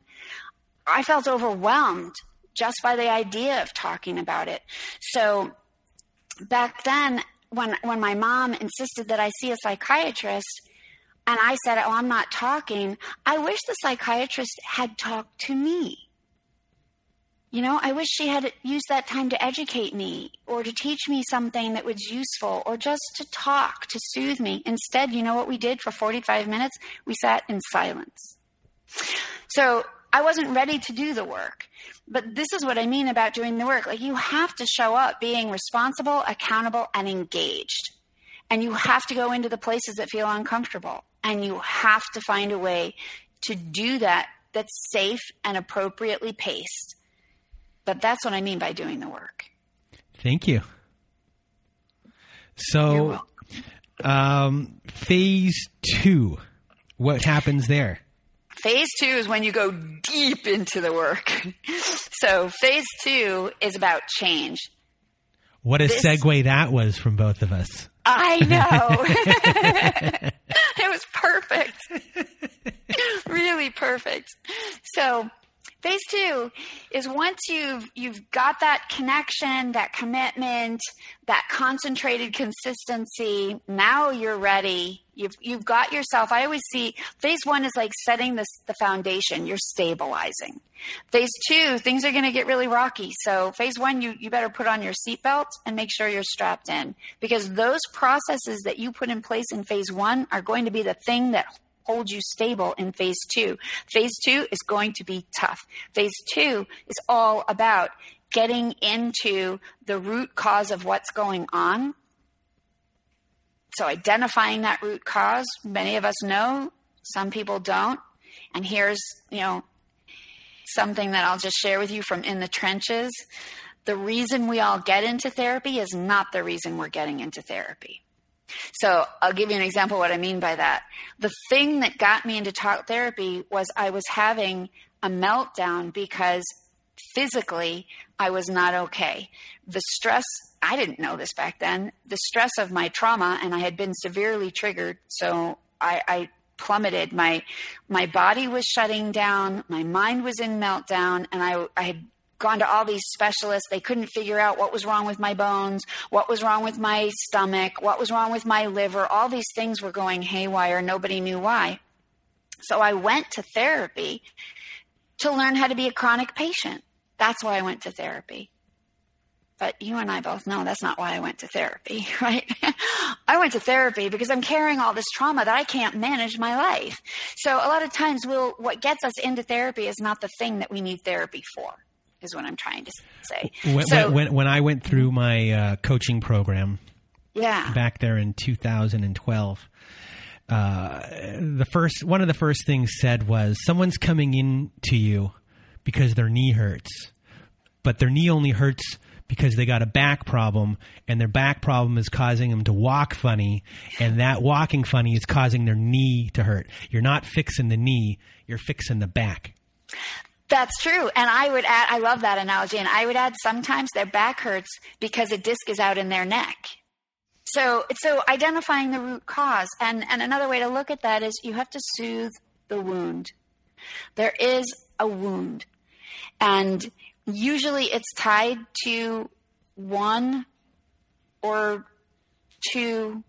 I felt overwhelmed just by the idea of talking about it. So back then, when when my mom insisted that I see a psychiatrist, and I said, oh, I'm not talking, I wish the psychiatrist had talked to me. You know, I wish she had used that time to educate me or to teach me something that was useful or just to talk, to soothe me. Instead, you know what we did for forty-five minutes? We sat in silence. So I wasn't ready to do the work. But this is what I mean about doing the work. Like, you have to show up being responsible, accountable, and engaged. And you have to go into the places that feel uncomfortable. And you have to find a way to do that that's safe and appropriately paced. But that's what I mean by doing the work. Thank you. So, um, phase two, what happens there? Phase two is when you go deep into the work. So phase two is about change. What a this, segue that was from both of us. I know. It was perfect. Really perfect. So phase two is once you've you've got that connection, that commitment, that concentrated consistency, now you're ready. You've you've got yourself. I always see phase one is like setting this the foundation. You're stabilizing. Phase two, things are going to get really rocky. So phase one, you, you better put on your seatbelt and make sure you're strapped in, because those processes that you put in place in phase one are going to be the thing that hold you stable in phase two. Phase two is going to be tough. Phase two is all about getting into the root cause of what's going on. So identifying that root cause, many of us know, some people don't. And here's, you know, something that I'll just share with you from in the trenches. The reason we all get into therapy is not the reason we're getting into therapy. So I'll give you an example of what I mean by that. The thing that got me into talk therapy was I was having a meltdown because physically I was not okay. The stress, I didn't know this back then, the stress of my trauma, and I had been severely triggered. So I, I plummeted. My, my body was shutting down. My mind was in meltdown, and I, I had gone to all these specialists. They couldn't figure out what was wrong with my bones, what was wrong with my stomach, what was wrong with my liver. All these things were going haywire. Nobody knew why. So I went to therapy to learn how to be a chronic patient. That's why I went to therapy. But you and I both know that's not why I went to therapy, right? I went to therapy because I'm carrying all this trauma that I can't manage my life. So a lot of times we'll, what gets us into therapy is not the thing that we need therapy for, is what I'm trying to say. When, so, when, when I went through my uh, coaching program yeah. back there in two thousand twelve, uh, the first one of the first things said was, someone's coming in to you because their knee hurts, but their knee only hurts because they got a back problem, and their back problem is causing them to walk funny, and that walking funny is causing their knee to hurt. You're not fixing the knee, you're fixing the back. That's true. And I would add, I love that analogy, and I would add sometimes their back hurts because a disc is out in their neck. So, so identifying the root cause. And, and another way to look at that is you have to soothe the wound. There is a wound. And usually it's tied to one or two,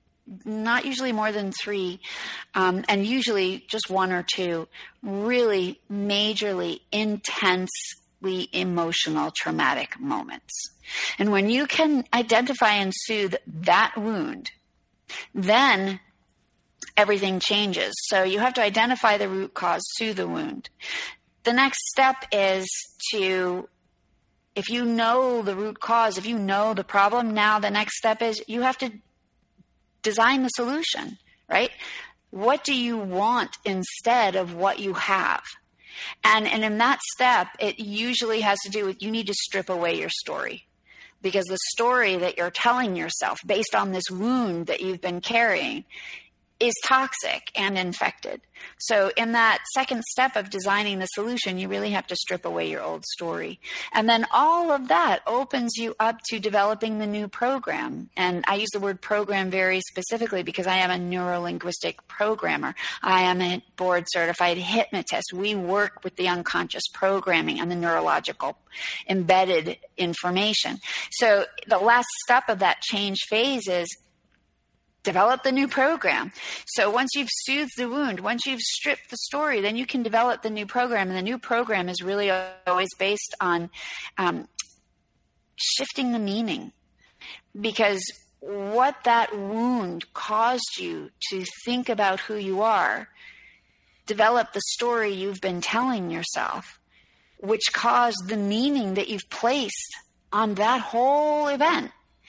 not usually more than three, um, and usually just one or two really majorly intensely emotional traumatic moments. And when you can identify and soothe that wound, then everything changes. So you have to identify the root cause, soothe the wound. The next step is to, if you know the root cause, if you know the problem, now the next step is you have to design the solution, right? What do you want instead of what you have? And, and in that step, it usually has to do with you need to strip away your story, because the story that you're telling yourself based on this wound that you've been carrying is toxic and infected. So in that second step of designing the solution, you really have to strip away your old story. And then all of that opens you up to developing the new program. And I use the word program very specifically because I am a neuro-linguistic programmer. I am a board certified hypnotist. We work with the unconscious programming and the neurological embedded information. So the last step of that change phase is develop the new program. So once you've soothed the wound, once you've stripped the story, then you can develop the new program. And the new program is really always based on um, shifting the meaning. Because what that wound caused you to think about who you are, develop the story you've been telling yourself, which caused the meaning that you've placed on that whole event.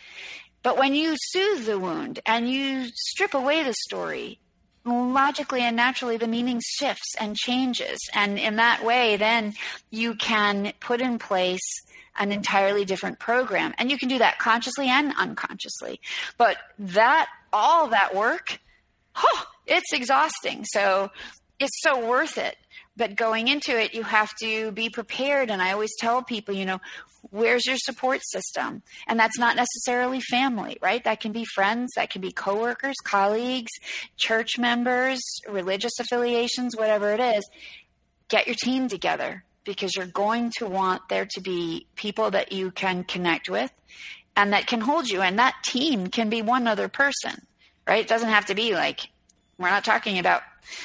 But when you soothe the wound and you strip away the story, logically and naturally the meaning shifts and changes. And in that way, then you can put in place an entirely different program. And you can do that consciously and unconsciously. But that, all that work, oh, it's exhausting. So it's so worth it. But going into it, you have to be prepared. And I always tell people, you know, where's your support system? And that's not necessarily family, right? That can be friends, that can be coworkers, colleagues, church members, religious affiliations, whatever it is. Get your team together, because you're going to want there to be people that you can connect with and that can hold you. And that team can be one other person, right? It doesn't have to be like, we're not talking about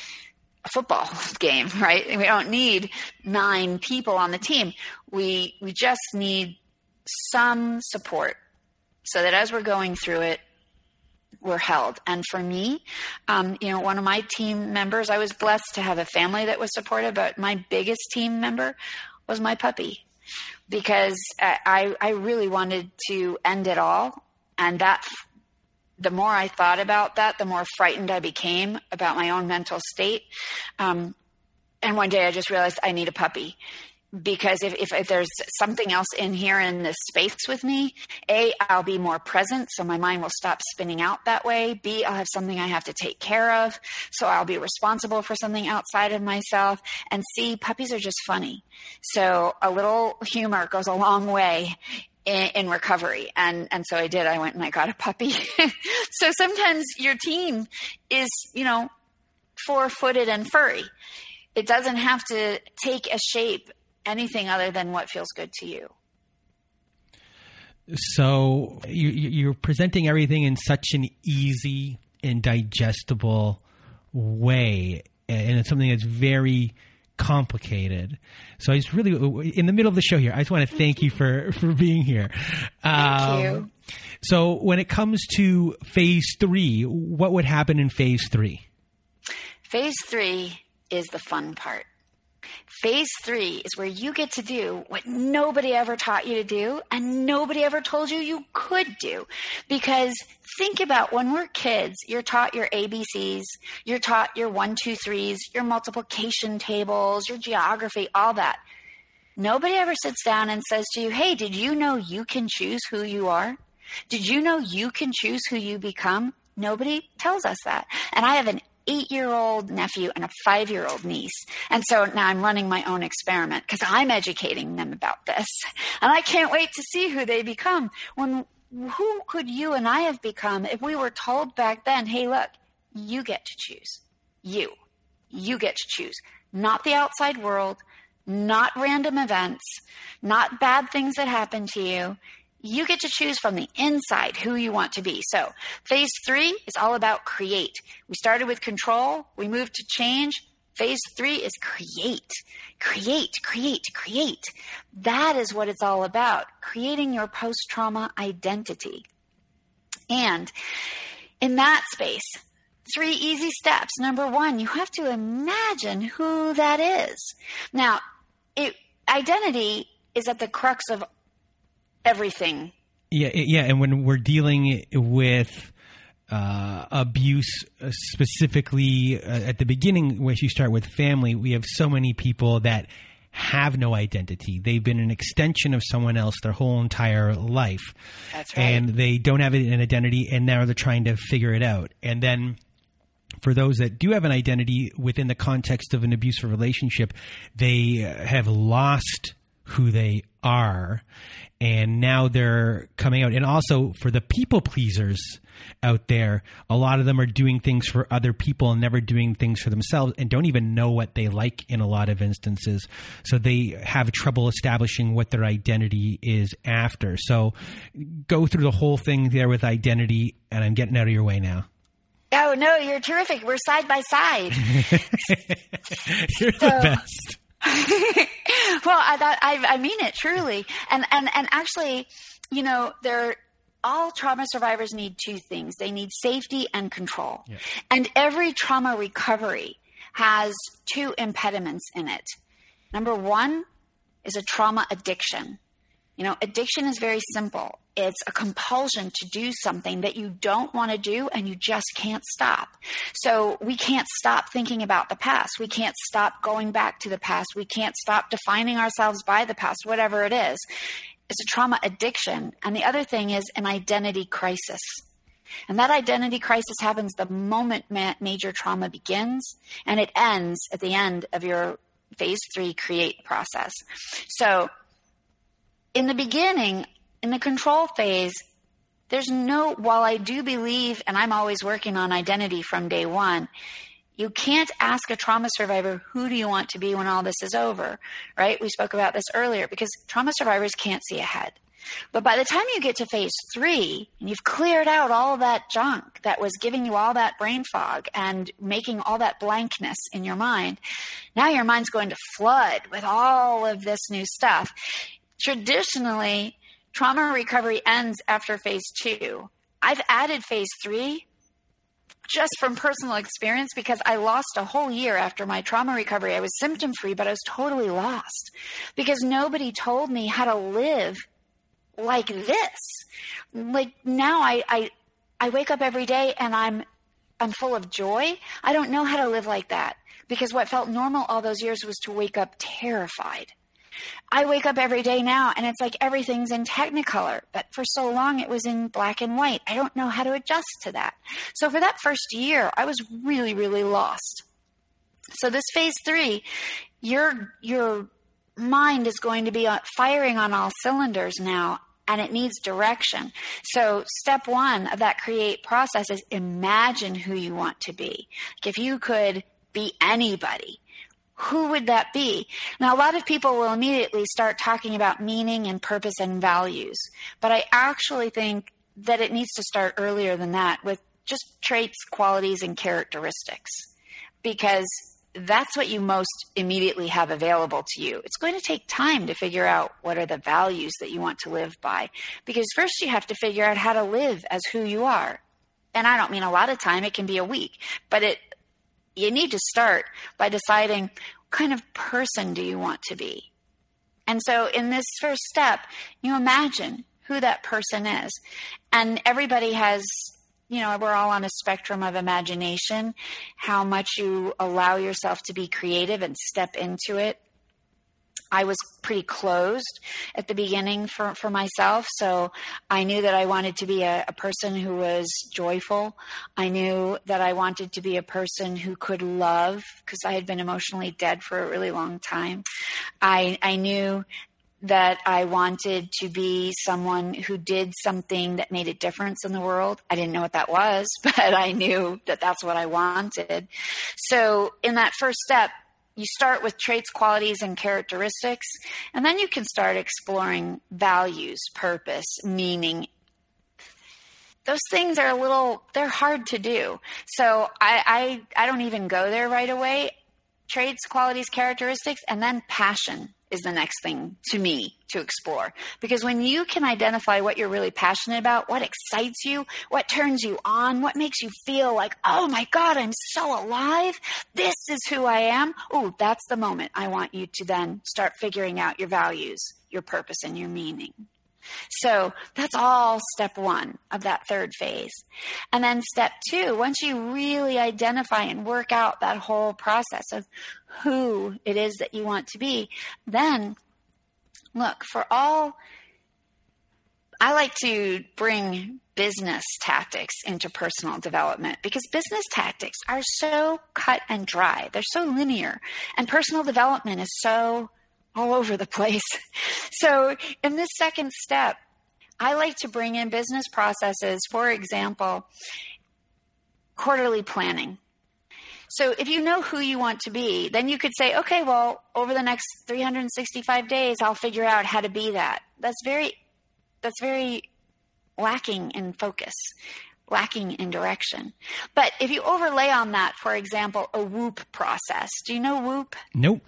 a football game, right? We don't need nine people on the team. We we just need some support so that as we're going through it, we're held. And for me, um, you know, one of my team members, I was blessed to have a family that was supportive, but my biggest team member was my puppy, because I, I really wanted to end it all. And that the more I thought about that, the more frightened I became about my own mental state. Um, and one day I just realized I need a puppy, because if, if, if there's something else in here in this space with me, A, I'll be more present, so my mind will stop spinning out that way. B, I'll have something I have to take care of, so I'll be responsible for something outside of myself. And C, puppies are just funny. So a little humor goes a long way In, in recovery. And, and so I did, I went and I got a puppy. So sometimes your team is, you know, four footed and furry. It doesn't have to take a shape, anything other than what feels good to you. So you, you're presenting everything in such an easy and digestible way. And it's something that's very complicated. So I just really, in the middle of the show here, I just want to thank you for, for being here. Thank um, you. So when it comes to phase three, what would happen in phase three? Phase three is the fun part. Phase three is where you get to do what nobody ever taught you to do and nobody ever told you you could do. Because think about when we're kids, you're taught your A B Cs, you're taught your one, two, threes, your multiplication tables, your geography, all that. Nobody ever sits down and says to you, hey, did you know you can choose who you are? Did you know you can choose who you become? Nobody tells us that. And I have an eight-year-old nephew and a five-year-old niece. And so now I'm running my own experiment because I'm educating them about this. And I can't wait to see who they become when who could you and I have become if we were told back then, hey, look, you get to choose. You. You get to choose. Not the outside world, not random events, not bad things that happen to you. You get to choose from the inside who you want to be. So phase three is all about create. We started with control. We moved to change. Phase three is create, create, create, create. That is what it's all about, creating your post-trauma identity. And in that space, three easy steps. Number one, you have to imagine who that is. Now, it, identity is at the crux of everything. Yeah, yeah, and when we're dealing with uh, abuse, uh, specifically uh, at the beginning, when you start with family, we have so many people that have no identity. They've been an extension of someone else their whole entire life. That's right. And they don't have an identity, and now they're trying to figure it out. And then for those that do have an identity within the context of an abusive relationship, they have lost who they are, and now they're coming out. And also for the people pleasers out there, a lot of them are doing things for other people and never doing things for themselves, and don't even know what they like in a lot of instances. So they have trouble establishing what their identity is after. So go through the whole thing there with identity, and I'm getting out of your way now. Oh, no, you're terrific. We're side by side. You're so, the best. Well, I thought I, I mean it truly, and and and actually, you know, they're all trauma survivors need two things: they need safety and control. Yeah. And every trauma recovery has two impediments in it. Number one is a trauma addiction. You know, addiction is very simple. It's a compulsion to do something that you don't want to do and you just can't stop. So we can't stop thinking about the past. We can't stop going back to the past. We can't stop defining ourselves by the past, whatever it is. It's a trauma addiction. And the other thing is an identity crisis. And that identity crisis happens the moment ma- major trauma begins, and it ends at the end of your phase three create process. So in the beginning, in the control phase, there's no, while I do believe, and I'm always working on identity from day one, you can't ask a trauma survivor, who do you want to be when all this is over, right? We spoke about this earlier, because trauma survivors can't see ahead. But by the time you get to phase three, and you've cleared out all that junk that was giving you all that brain fog and making all that blankness in your mind, now your mind's going to flood with all of this new stuff. Traditionally, trauma recovery ends after phase two. I've added phase three just from personal experience because I lost a whole year after my trauma recovery. I was symptom free, but I was totally lost because nobody told me how to live like this. Like now I, I, I wake up every day and I'm, I'm full of joy. I don't know how to live like that because what felt normal all those years was to wake up terrified. I wake up every day now and it's like everything's in Technicolor, but for so long it was in black and white. I don't know how to adjust to that. So for that first year, I was really, really lost. So this phase three, your, your mind is going to be firing on all cylinders now, and it needs direction. So step one of that create process is imagine who you want to be. Like if you could be anybody, who would that be? Now, a lot of people will immediately start talking about meaning and purpose and values, but I actually think that it needs to start earlier than that with just traits, qualities, and characteristics, because that's what you most immediately have available to you. It's going to take time to figure out what are the values that you want to live by, because first you have to figure out how to live as who you are. And I don't mean a lot of time, it can be a week, but it you need to start by deciding what kind of person do you want to be. And so in this first step, you imagine who that person is. And everybody has, you know, we're all on a spectrum of imagination, how much you allow yourself to be creative and step into it. I was pretty closed at the beginning for, for myself. So I knew that I wanted to be a, a person who was joyful. I knew that I wanted to be a person who could love, because I had been emotionally dead for a really long time. I, I knew that I wanted to be someone who did something that made a difference in the world. I didn't know what that was, but I knew that that's what I wanted. So in that first step, you start with traits, qualities, and characteristics, and then you can start exploring values, purpose, meaning. Those things are a little, they're hard to do. So I, I, I don't even go there right away. Traits, qualities, characteristics, and then passion is the next thing to me to explore. Because when you can identify what you're really passionate about, what excites you, what turns you on, what makes you feel like, oh my God, I'm so alive. This is who I am. Oh, that's the moment I want you to then start figuring out your values, your purpose, and your meaning. So that's all step one of that third phase. And then step two, once you really identify and work out that whole process of who it is that you want to be, then look, for all, I like to bring business tactics into personal development because business tactics are so cut and dry. They're so linear, and personal development is so all over the place. So in this second step, I like to bring in business processes, for example, quarterly planning. So if you know who you want to be, then you could say, okay, well, over the next three hundred sixty-five days, I'll figure out how to be that. That's very, that's very lacking in focus, lacking in direction. But if you overlay on that, for example, a WHOOP process. Do you know WHOOP? Nope.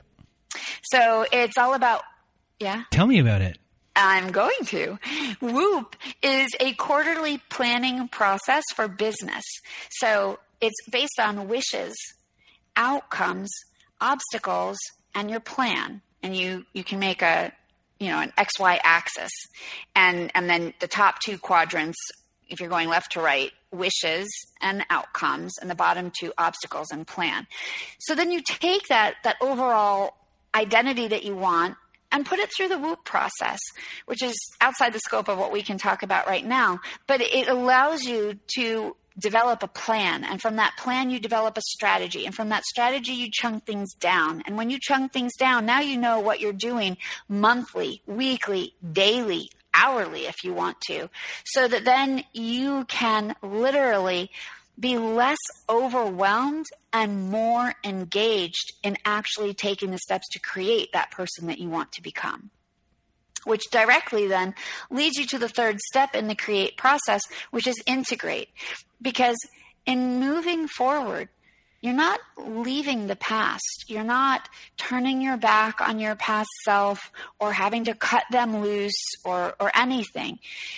So it's all about, yeah? Tell me about it. I'm going to. WHOOP is a quarterly planning process for business. So it's based on wishes, outcomes, obstacles, and your plan. And you, you can make a, you know, an X Y axis. And, and then the top two quadrants, if you're going left to right, wishes and outcomes, and the bottom two, obstacles and plan. So then you take that, that overall identity that you want and put it through the WHOOP process, which is outside the scope of what we can talk about right now. But it allows you to develop a plan. And from that plan, you develop a strategy. And from that strategy, you chunk things down. And when you chunk things down, now you know what you're doing monthly, weekly, daily, hourly, if you want to, so that then you can literally be less overwhelmed and more engaged in actually taking the steps to create that person that you want to become. Which directly then leads you to the third step in the create process, which is integrate. Because in moving forward, you're not leaving the past. You're not turning your back on your past self or having to cut them loose or, or anything.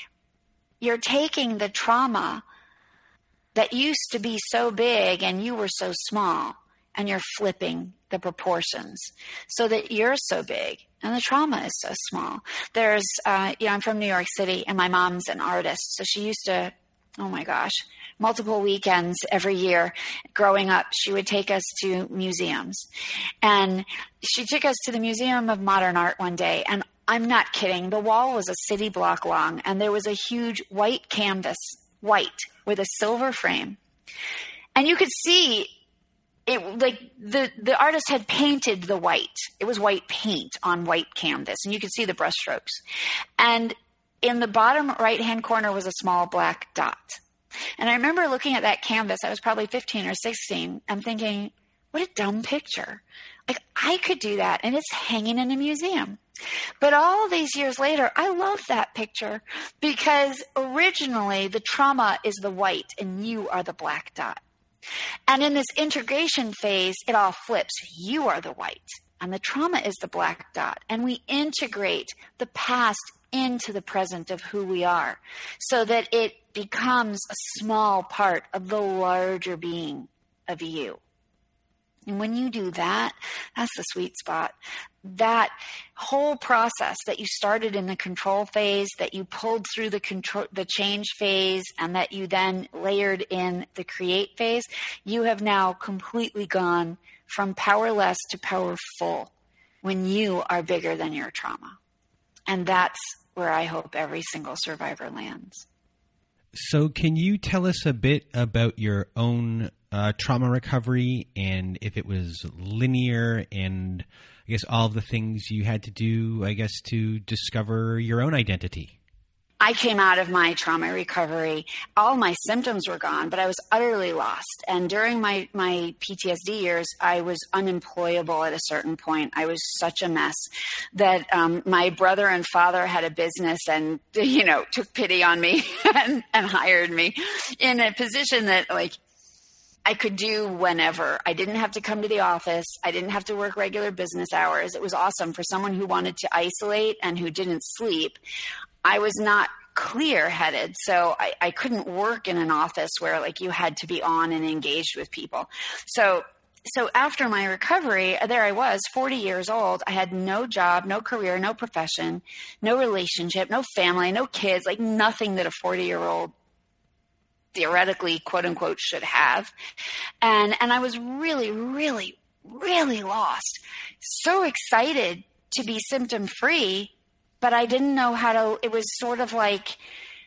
You're taking the trauma that used to be so big and you were so small, and you're flipping the proportions so that you're so big and the trauma is so small. There's, uh, you know, I'm from New York City, and my mom's an artist. So she used to, oh my gosh, multiple weekends every year growing up, she would take us to museums. And she took us to the Museum of Modern Art one day, and I'm not kidding. The wall was a city block long, and there was a huge white canvas, white, with a silver frame. And you could see it, like the, the artist had painted the white. It was white paint on white canvas, and you could see the brushstrokes. And in the bottom right-hand corner was a small black dot. And I remember looking at that canvas. I was probably fifteen or sixteen. I'm thinking, what a dumb picture. Like, I could do that, and it's hanging in a museum. But all these years later, I love that picture because originally the trauma is the white and you are the black dot. And in this integration phase, it all flips. You are the white and the trauma is the black dot. And we integrate the past into the present of who we are so that it becomes a small part of the larger being of you. And when you do that, that's the sweet spot. That whole process that you started in the control phase, that you pulled through the control, the change phase, and that you then layered in the create phase, you have now completely gone from powerless to powerful when you are bigger than your trauma. And that's where I hope every single survivor lands. So can you tell us a bit about your own uh, trauma recovery, and if it was linear, and I guess, all of the things you had to do, I guess, to discover your own identity. I came out of my trauma recovery. All my symptoms were gone, but I was utterly lost. And during my, my P T S D years, I was unemployable at a certain point. I was such a mess that um, my brother and father had a business and, you know, took pity on me and, and hired me in a position that, like, I could do whenever. I didn't have to come to the office. I didn't have to work regular business hours. It was awesome for someone who wanted to isolate and who didn't sleep. I was not clear-headed, so I, I couldn't work in an office where, like, you had to be on and engaged with people. So so after my recovery, there I was, forty years old. I had no job, no career, no profession, no relationship, no family, no kids, like nothing that a forty-year-old theoretically, quote-unquote, should have. And and I was really, really, really lost. So excited to be symptom-free, but I didn't know how to, it was sort of like,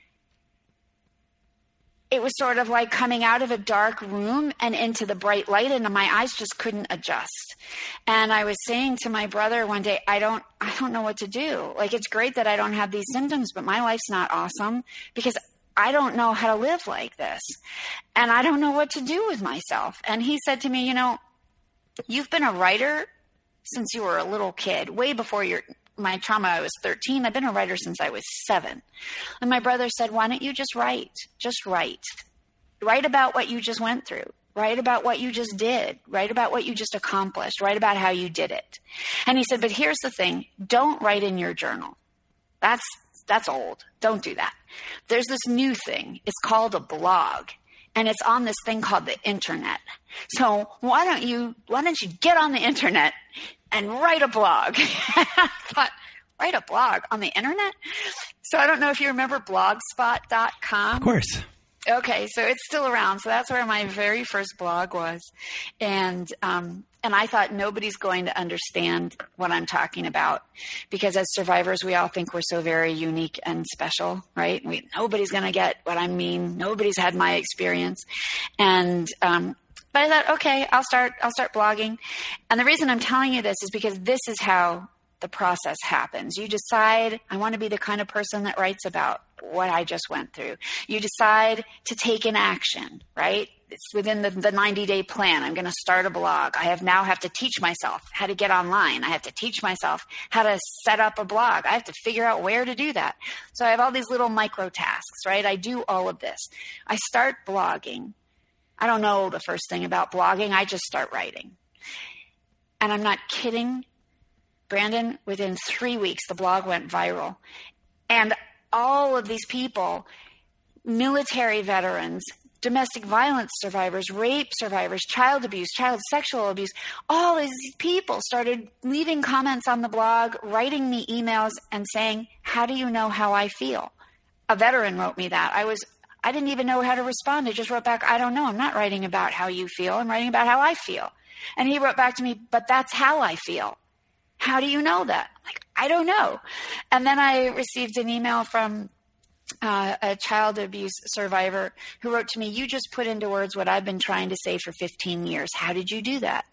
it was sort of like coming out of a dark room and into the bright light, and my eyes just couldn't adjust. And I was saying to my brother one day, I don't, I don't know what to do. Like, it's great that I don't have these symptoms, but my life's not awesome because I don't know how to live like this. And I don't know what to do with myself. And he said to me, you know, you've been a writer since you were a little kid, way before your my trauma. I was thirteen. I've been a writer since I was seven. And my brother said, why don't you just write? Just write. Write about what you just went through. Write about what you just did. Write about what you just accomplished. Write about how you did it. And he said, but here's the thing. Don't write in your journal. That's that's old. Don't do that. There's this new thing. It's called a blog. And it's on this thing called the internet. So why don't you why don't you get on the internet and write a blog? I thought, write a blog on the internet? So I don't know if you remember blogspot dot com. Of course. Okay, so it's still around. So that's where my very first blog was. And um, and I thought nobody's going to understand what I'm talking about because as survivors, we all think we're so very unique and special, right? We, nobody's going to get what I mean. Nobody's had my experience. And um, but I thought, okay, I'll start. I'll start blogging. And the reason I'm telling you this is because this is how the process happens. You decide, I want to be the kind of person that writes about what I just went through. You decide to take an action, right? It's within the, the ninety-day plan. I'm going to start a blog. I have now have to teach myself how to get online. I have to teach myself how to set up a blog. I have to figure out where to do that. So I have all these little micro tasks, right? I do all of this. I start blogging. I don't know the first thing about blogging. I just start writing. And I'm not kidding. Brandon, within three weeks, the blog went viral. And all of these people, military veterans, domestic violence survivors, rape survivors, child abuse, child sexual abuse, all these people started leaving comments on the blog, writing me emails and saying, how do you know how I feel? A veteran wrote me that. I was, I didn't even know how to respond. I just wrote back, I don't know. I'm not writing about how you feel. I'm writing about how I feel. And he wrote back to me, but that's how I feel. How do you know that? Like, I don't know. And then I received an email from uh, a child abuse survivor who wrote to me, you just put into words what I've been trying to say for fifteen years. How did you do that?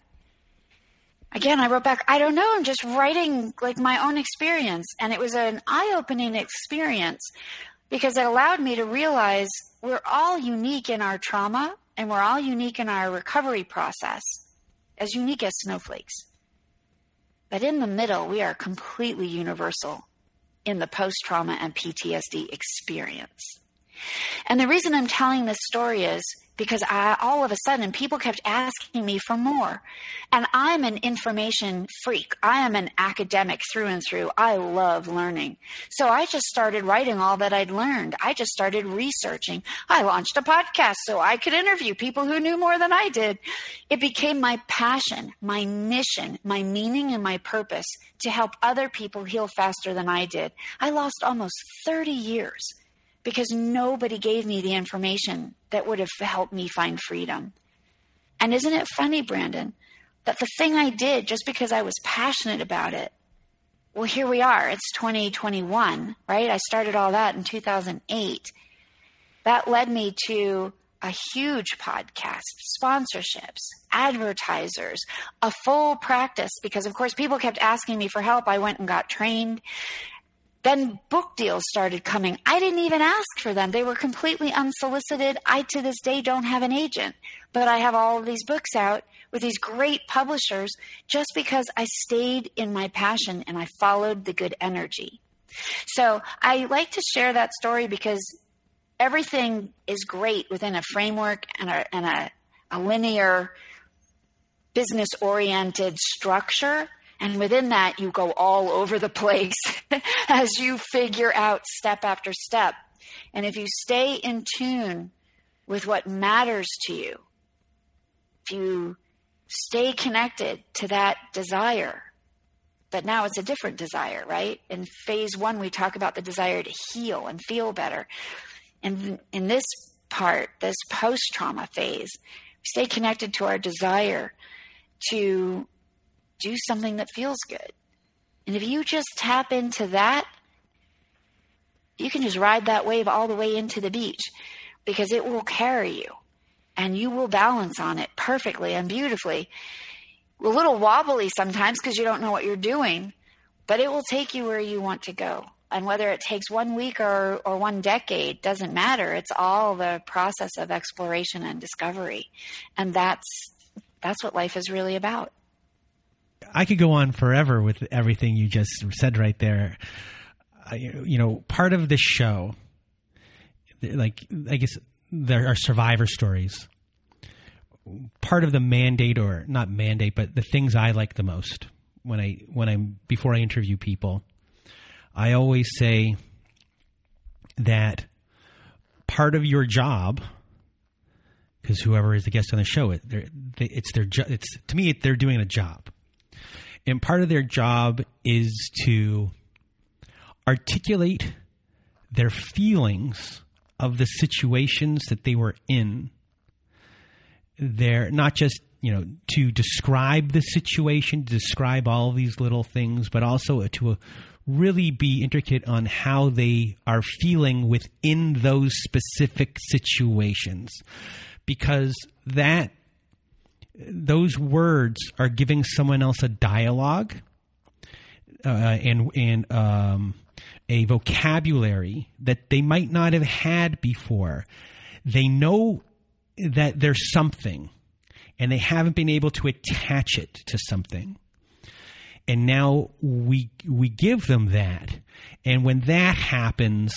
Again, I wrote back, I don't know. I'm just writing like my own experience. And it was an eye-opening experience because it allowed me to realize we're all unique in our trauma and we're all unique in our recovery process, as unique as snowflakes. But in the middle, we are completely universal in the post-trauma and P T S D experience. And the reason I'm telling this story is because I, all of a sudden, people kept asking me for more. And I'm an information freak. I am an academic through and through. I love learning. So I just started writing all that I'd learned. I just started researching. I launched a podcast so I could interview people who knew more than I did. It became my passion, my mission, my meaning, and my purpose to help other people heal faster than I did. I lost almost thirty years. Because nobody gave me the information that would have helped me find freedom. And isn't it funny, Brandon, that the thing I did just because I was passionate about it, well, here we are. It's twenty twenty-one, right? I started all that in two thousand eight. That led me to a huge podcast, sponsorships, advertisers, a full practice, because of course people kept asking me for help. I went and got trained. Then book deals started coming. I didn't even ask for them. They were completely unsolicited. I, to this day, don't have an agent, but I have all of these books out with these great publishers just because I stayed in my passion and I followed the good energy. So I like to share that story because everything is great within a framework and a, and a, a linear business-oriented structure. And within that, you go all over the place as you figure out step after step. And if you stay in tune with what matters to you, if you stay connected to that desire, but now it's a different desire, right? In phase one, we talk about the desire to heal and feel better. And in this part, this post-trauma phase, we stay connected to our desire to do something that feels good. And if you just tap into that, you can just ride that wave all the way into the beach because it will carry you and you will balance on it perfectly and beautifully. A little wobbly sometimes because you don't know what you're doing, but it will take you where you want to go. And whether it takes one week or, or one decade doesn't matter. It's all the process of exploration and discovery. And that's that's what life is really about. I could go on forever with everything you just said right there. I, you know, part of the show, like, I guess there are survivor stories. Part of the mandate, or not mandate, but the things I like the most when I, when I'm, before I interview people, I always say that part of your job, because whoever is the guest on the show, it, it's their job. It's, to me, they're doing a job. And part of their job is to articulate their feelings of the situations that they were in. They're not just, you know, to describe the situation, to describe all these little things, but also to uh, really be intricate on how they are feeling within those specific situations. Because that those words are giving someone else a dialogue uh, and and um, a vocabulary that they might not have had before. They know that there's something, and they haven't been able to attach it to something. And now we we give them that, and when that happens,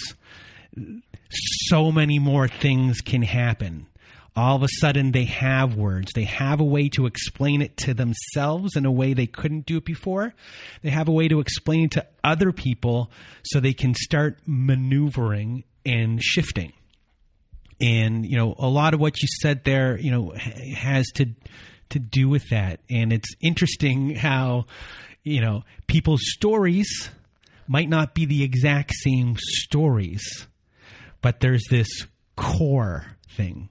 so many more things can happen. All of a sudden, they have words. They have a way to explain it to themselves in a way they couldn't do it before. They have a way to explain it to other people so they can start maneuvering and shifting. And, you know, a lot of what you said there, you know, has to to do with that. And it's interesting how, you know, people's stories might not be the exact same stories, but there's this core thing.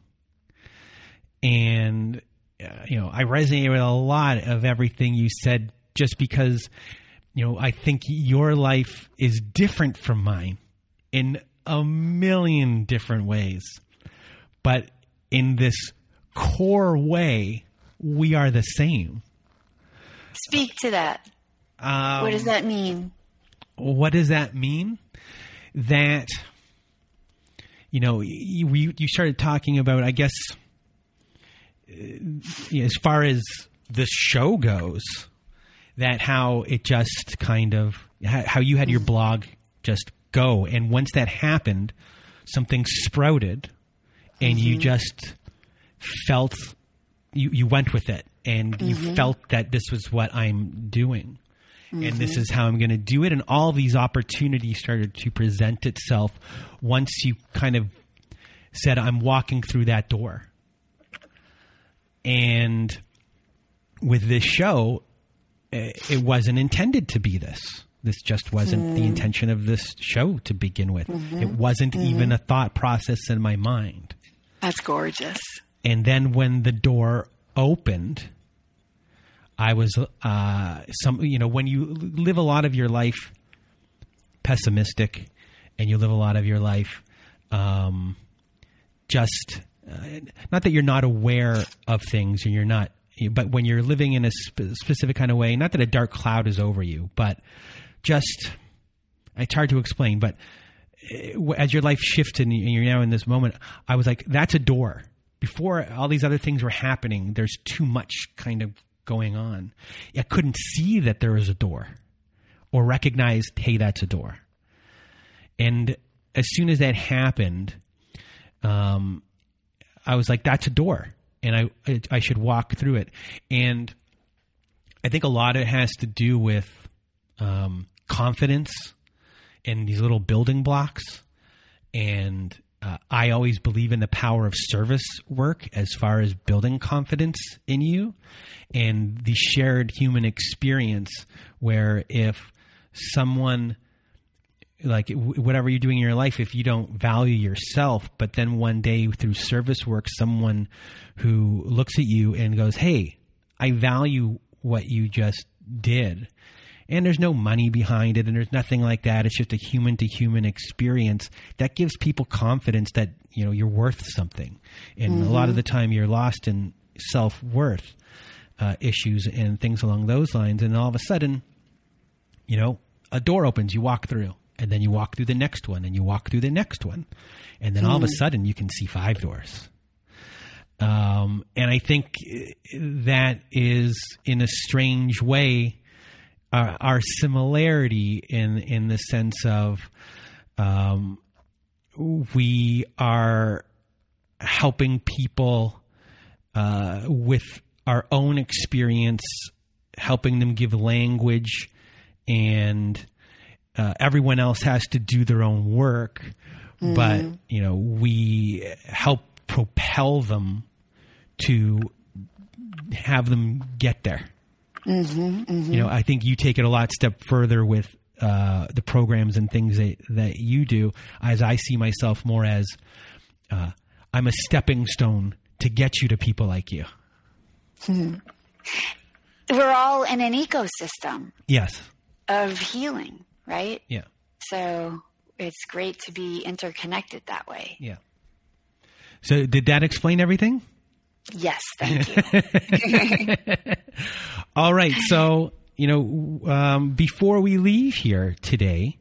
And, uh, you know, I resonate with a lot of everything you said just because, you know, I think your life is different from mine in a million different ways. But in this core way, we are the same. Speak to that. Um, what does that mean? What does that mean? That, you know, you, you started talking about, I guess, as far as this show goes, that how it just kind of, how you had your blog just go. And once that happened, something sprouted and mm-hmm. you just felt, you, you went with it and mm-hmm. you felt that this was what I'm doing. Mm-hmm. And this is how I'm going to do it. And all these opportunities started to present itself once you kind of said, I'm walking through that door. And with this show, it wasn't intended to be this. This just wasn't mm. the intention of this show to begin with. Mm-hmm. It wasn't mm-hmm. even a thought process in my mind. That's gorgeous. And then when the door opened, I was, uh, some, you know, when you live a lot of your life pessimistic and you live a lot of your life um, just... Uh, not that you're not aware of things and you're not, but when you're living in a sp- specific kind of way, not that a dark cloud is over you, but just, it's hard to explain, but as your life shifted and you're now in this moment, I was like, that's a door. Before all these other things were happening, there's too much kind of going on. I couldn't see that there was a door or recognize, hey, that's a door. And as soon as that happened, um, I was like, that's a door. And I, I should walk through it. And I think a lot of it has to do with um, confidence and these little building blocks. And uh, I always believe in the power of service work as far as building confidence in you and the shared human experience where if someone, like whatever you're doing in your life, if you don't value yourself, but then one day through service work, someone who looks at you and goes, hey, I value what you just did. And there's no money behind it and there's nothing like that. It's just a human to human experience that gives people confidence that, you know, you're worth something. And mm-hmm. a lot of the time you're lost in self-worth uh, issues and things along those lines. And all of a sudden, you know, a door opens, you walk through. And then you walk through the next one and you walk through the next one. And then all of a sudden you can see five doors. Um, and I think that is in a strange way, our, our similarity in, in the sense of, um, we are helping people, uh, with our own experience, helping them give language and, Uh, everyone else has to do their own work, mm-hmm. but, you know, we help propel them to have them get there. Mm-hmm, mm-hmm. You know, I think you take it a lot step further with uh, the programs and things that, that you do, as I see myself more as uh, I'm a stepping stone to get you to people like you. Hmm. We're all in an ecosystem. Yes. Of healing. Right? Yeah. So it's great to be interconnected that way. Yeah. So did that explain everything? Yes, thank you. All right. So, you know, um, before we leave here today,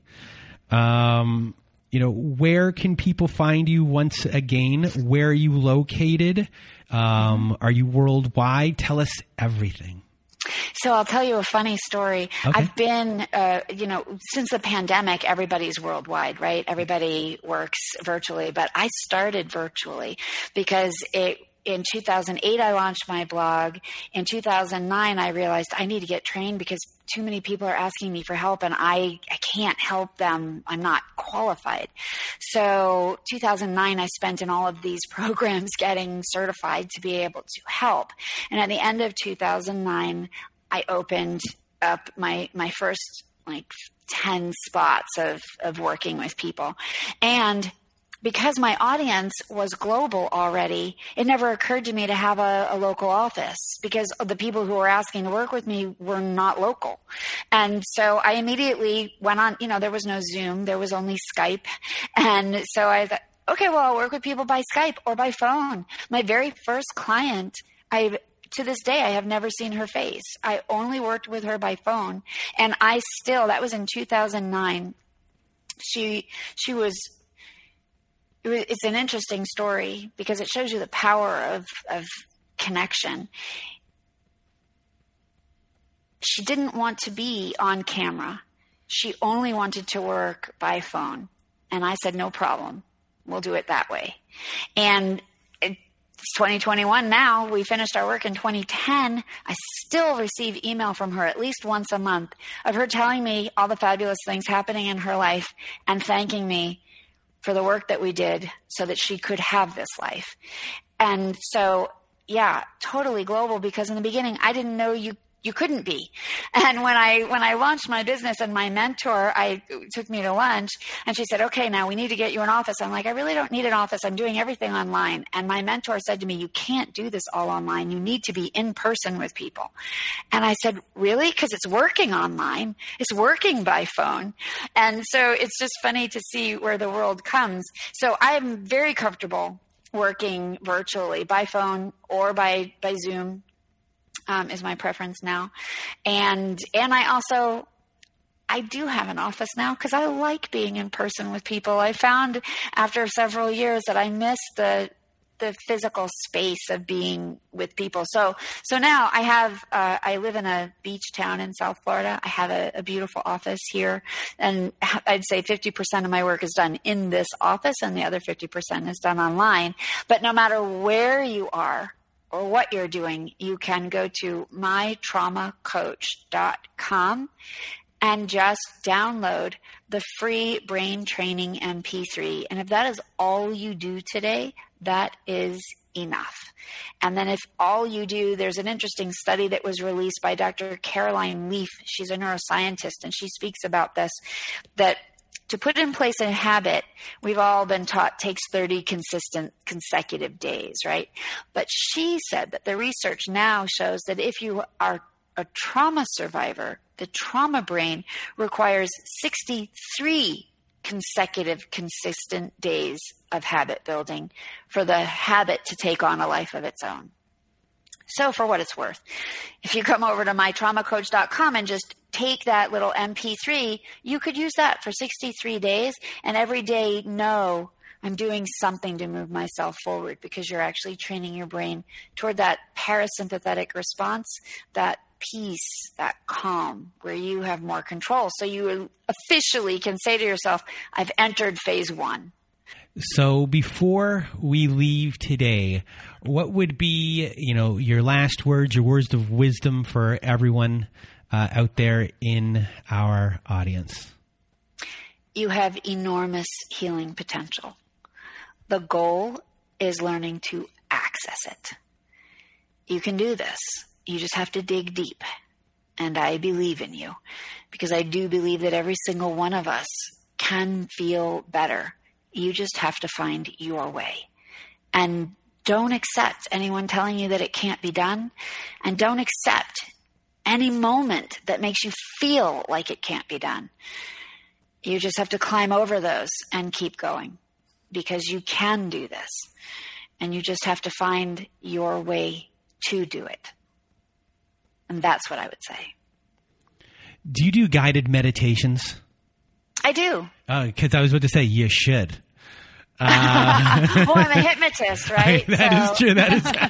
um, you know, where can people find you once again? Where are you located? Um, are you worldwide? Tell us everything. So I'll tell you a funny story. Okay. I've been, uh, you know, since the pandemic, everybody's worldwide, right? Everybody works virtually, but I started virtually because it, in two thousand eight, I launched my blog. In two thousand nine, I realized I need to get trained because too many people are asking me for help and I, I can't help them. I'm not qualified. So two thousand nine, I spent in all of these programs getting certified to be able to help. And at the end of two thousand nine, I opened up my, my first like ten spots of, of working with people. And because my audience was global already, it never occurred to me to have a, a local office because the people who were asking to work with me were not local. And so I immediately went on, you know, there was no Zoom, there was only Skype. And so I thought, okay, well, I'll work with people by Skype or by phone. My very first client, I to this day, I have never seen her face. I only worked with her by phone. And I still, that was in two thousand nine. She, she was, it's an interesting story because it shows you the power of, of connection. She didn't want to be on camera. She only wanted to work by phone. And I said, no problem. We'll do it that way. And it's twenty twenty-one now. We finished our work in twenty ten. I still receive email from her at least once a month of her telling me all the fabulous things happening in her life and thanking me for the work that we did so that she could have this life. And so, yeah, totally global because in the beginning, I didn't know you you couldn't be. And when I when I launched my business and my mentor I took me to lunch and she said, okay, now we need to get you an office. I'm like, I really don't need an office. I'm doing everything online. And my mentor said to me, you can't do this all online. You need to be in person with people. And I said, really? Because it's working online. It's working by phone. And so it's just funny to see where the world comes. So I'm very comfortable working virtually by phone or by, by Zoom, um, is my preference now. And, and I also, I do have an office now because I like being in person with people. I found after several years that I miss the the physical space of being with people. So, so now I have, uh, I live in a beach town in South Florida. I have a, a beautiful office here, and I'd say fifty percent of my work is done in this office and the other fifty percent is done online. But no matter where you are or what you're doing, you can go to my trauma coach dot com and just download the free brain training M P three. And if that is all you do today, that is enough. And then if all you do, there's an interesting study that was released by Doctor Caroline Leaf. She's a neuroscientist, and she speaks about this, that to put in place a habit, we've all been taught takes thirty consistent consecutive days, right? But she said that the research now shows that if you are a trauma survivor, the trauma brain requires sixty-three consecutive, consistent days of habit building for the habit to take on a life of its own. So for what it's worth, if you come over to my trauma coach dot com and just take that little M P three, you could use that for sixty-three days and every day know I'm doing something to move myself forward, because you're actually training your brain toward that parasympathetic response, that peace, that calm, where you have more control. So you officially can say to yourself, I've entered phase one. So before we leave today, what would be, you know, your last words, your words of wisdom for everyone uh, out there in our audience? You have enormous healing potential. The goal is learning to access it. You can do this. You just have to dig deep. And I believe in you, because I do believe that every single one of us can feel better. You just have to find your way. And don't accept anyone telling you that it can't be done. And don't accept any moment that makes you feel like it can't be done. You just have to climb over those and keep going, because you can do this. And you just have to find your way to do it. And that's what I would say. Do you do guided meditations? I do. Because uh, I was about to say, you should. Uh, well, I'm a hypnotist, right? That so. is true.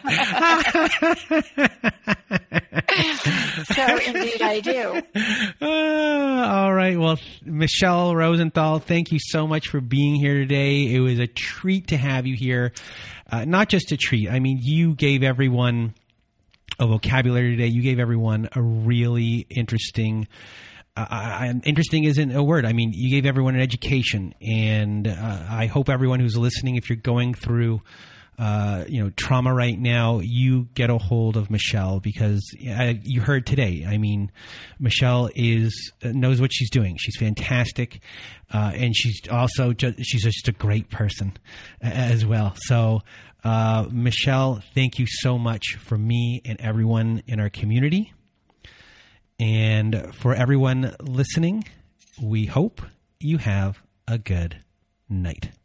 That is So indeed I do. Uh, all right. Well, Michelle Rosenthal, thank you so much for being here today. It was a treat to have you here. Uh, not just a treat. I mean, you gave everyone a vocabulary today. You gave everyone a really interesting Uh, I, interesting isn't a word. I mean, you gave everyone an education, and uh, I hope everyone who's listening, if you're going through, uh, you know, trauma right now, you get a hold of Michelle, because uh, you heard today. I mean, Michelle is knows what she's doing. She's fantastic, uh, and she's also just, she's just a great person as well. So, uh, Michelle, thank you so much for me and everyone in our community. And for everyone listening, we hope you have a good night.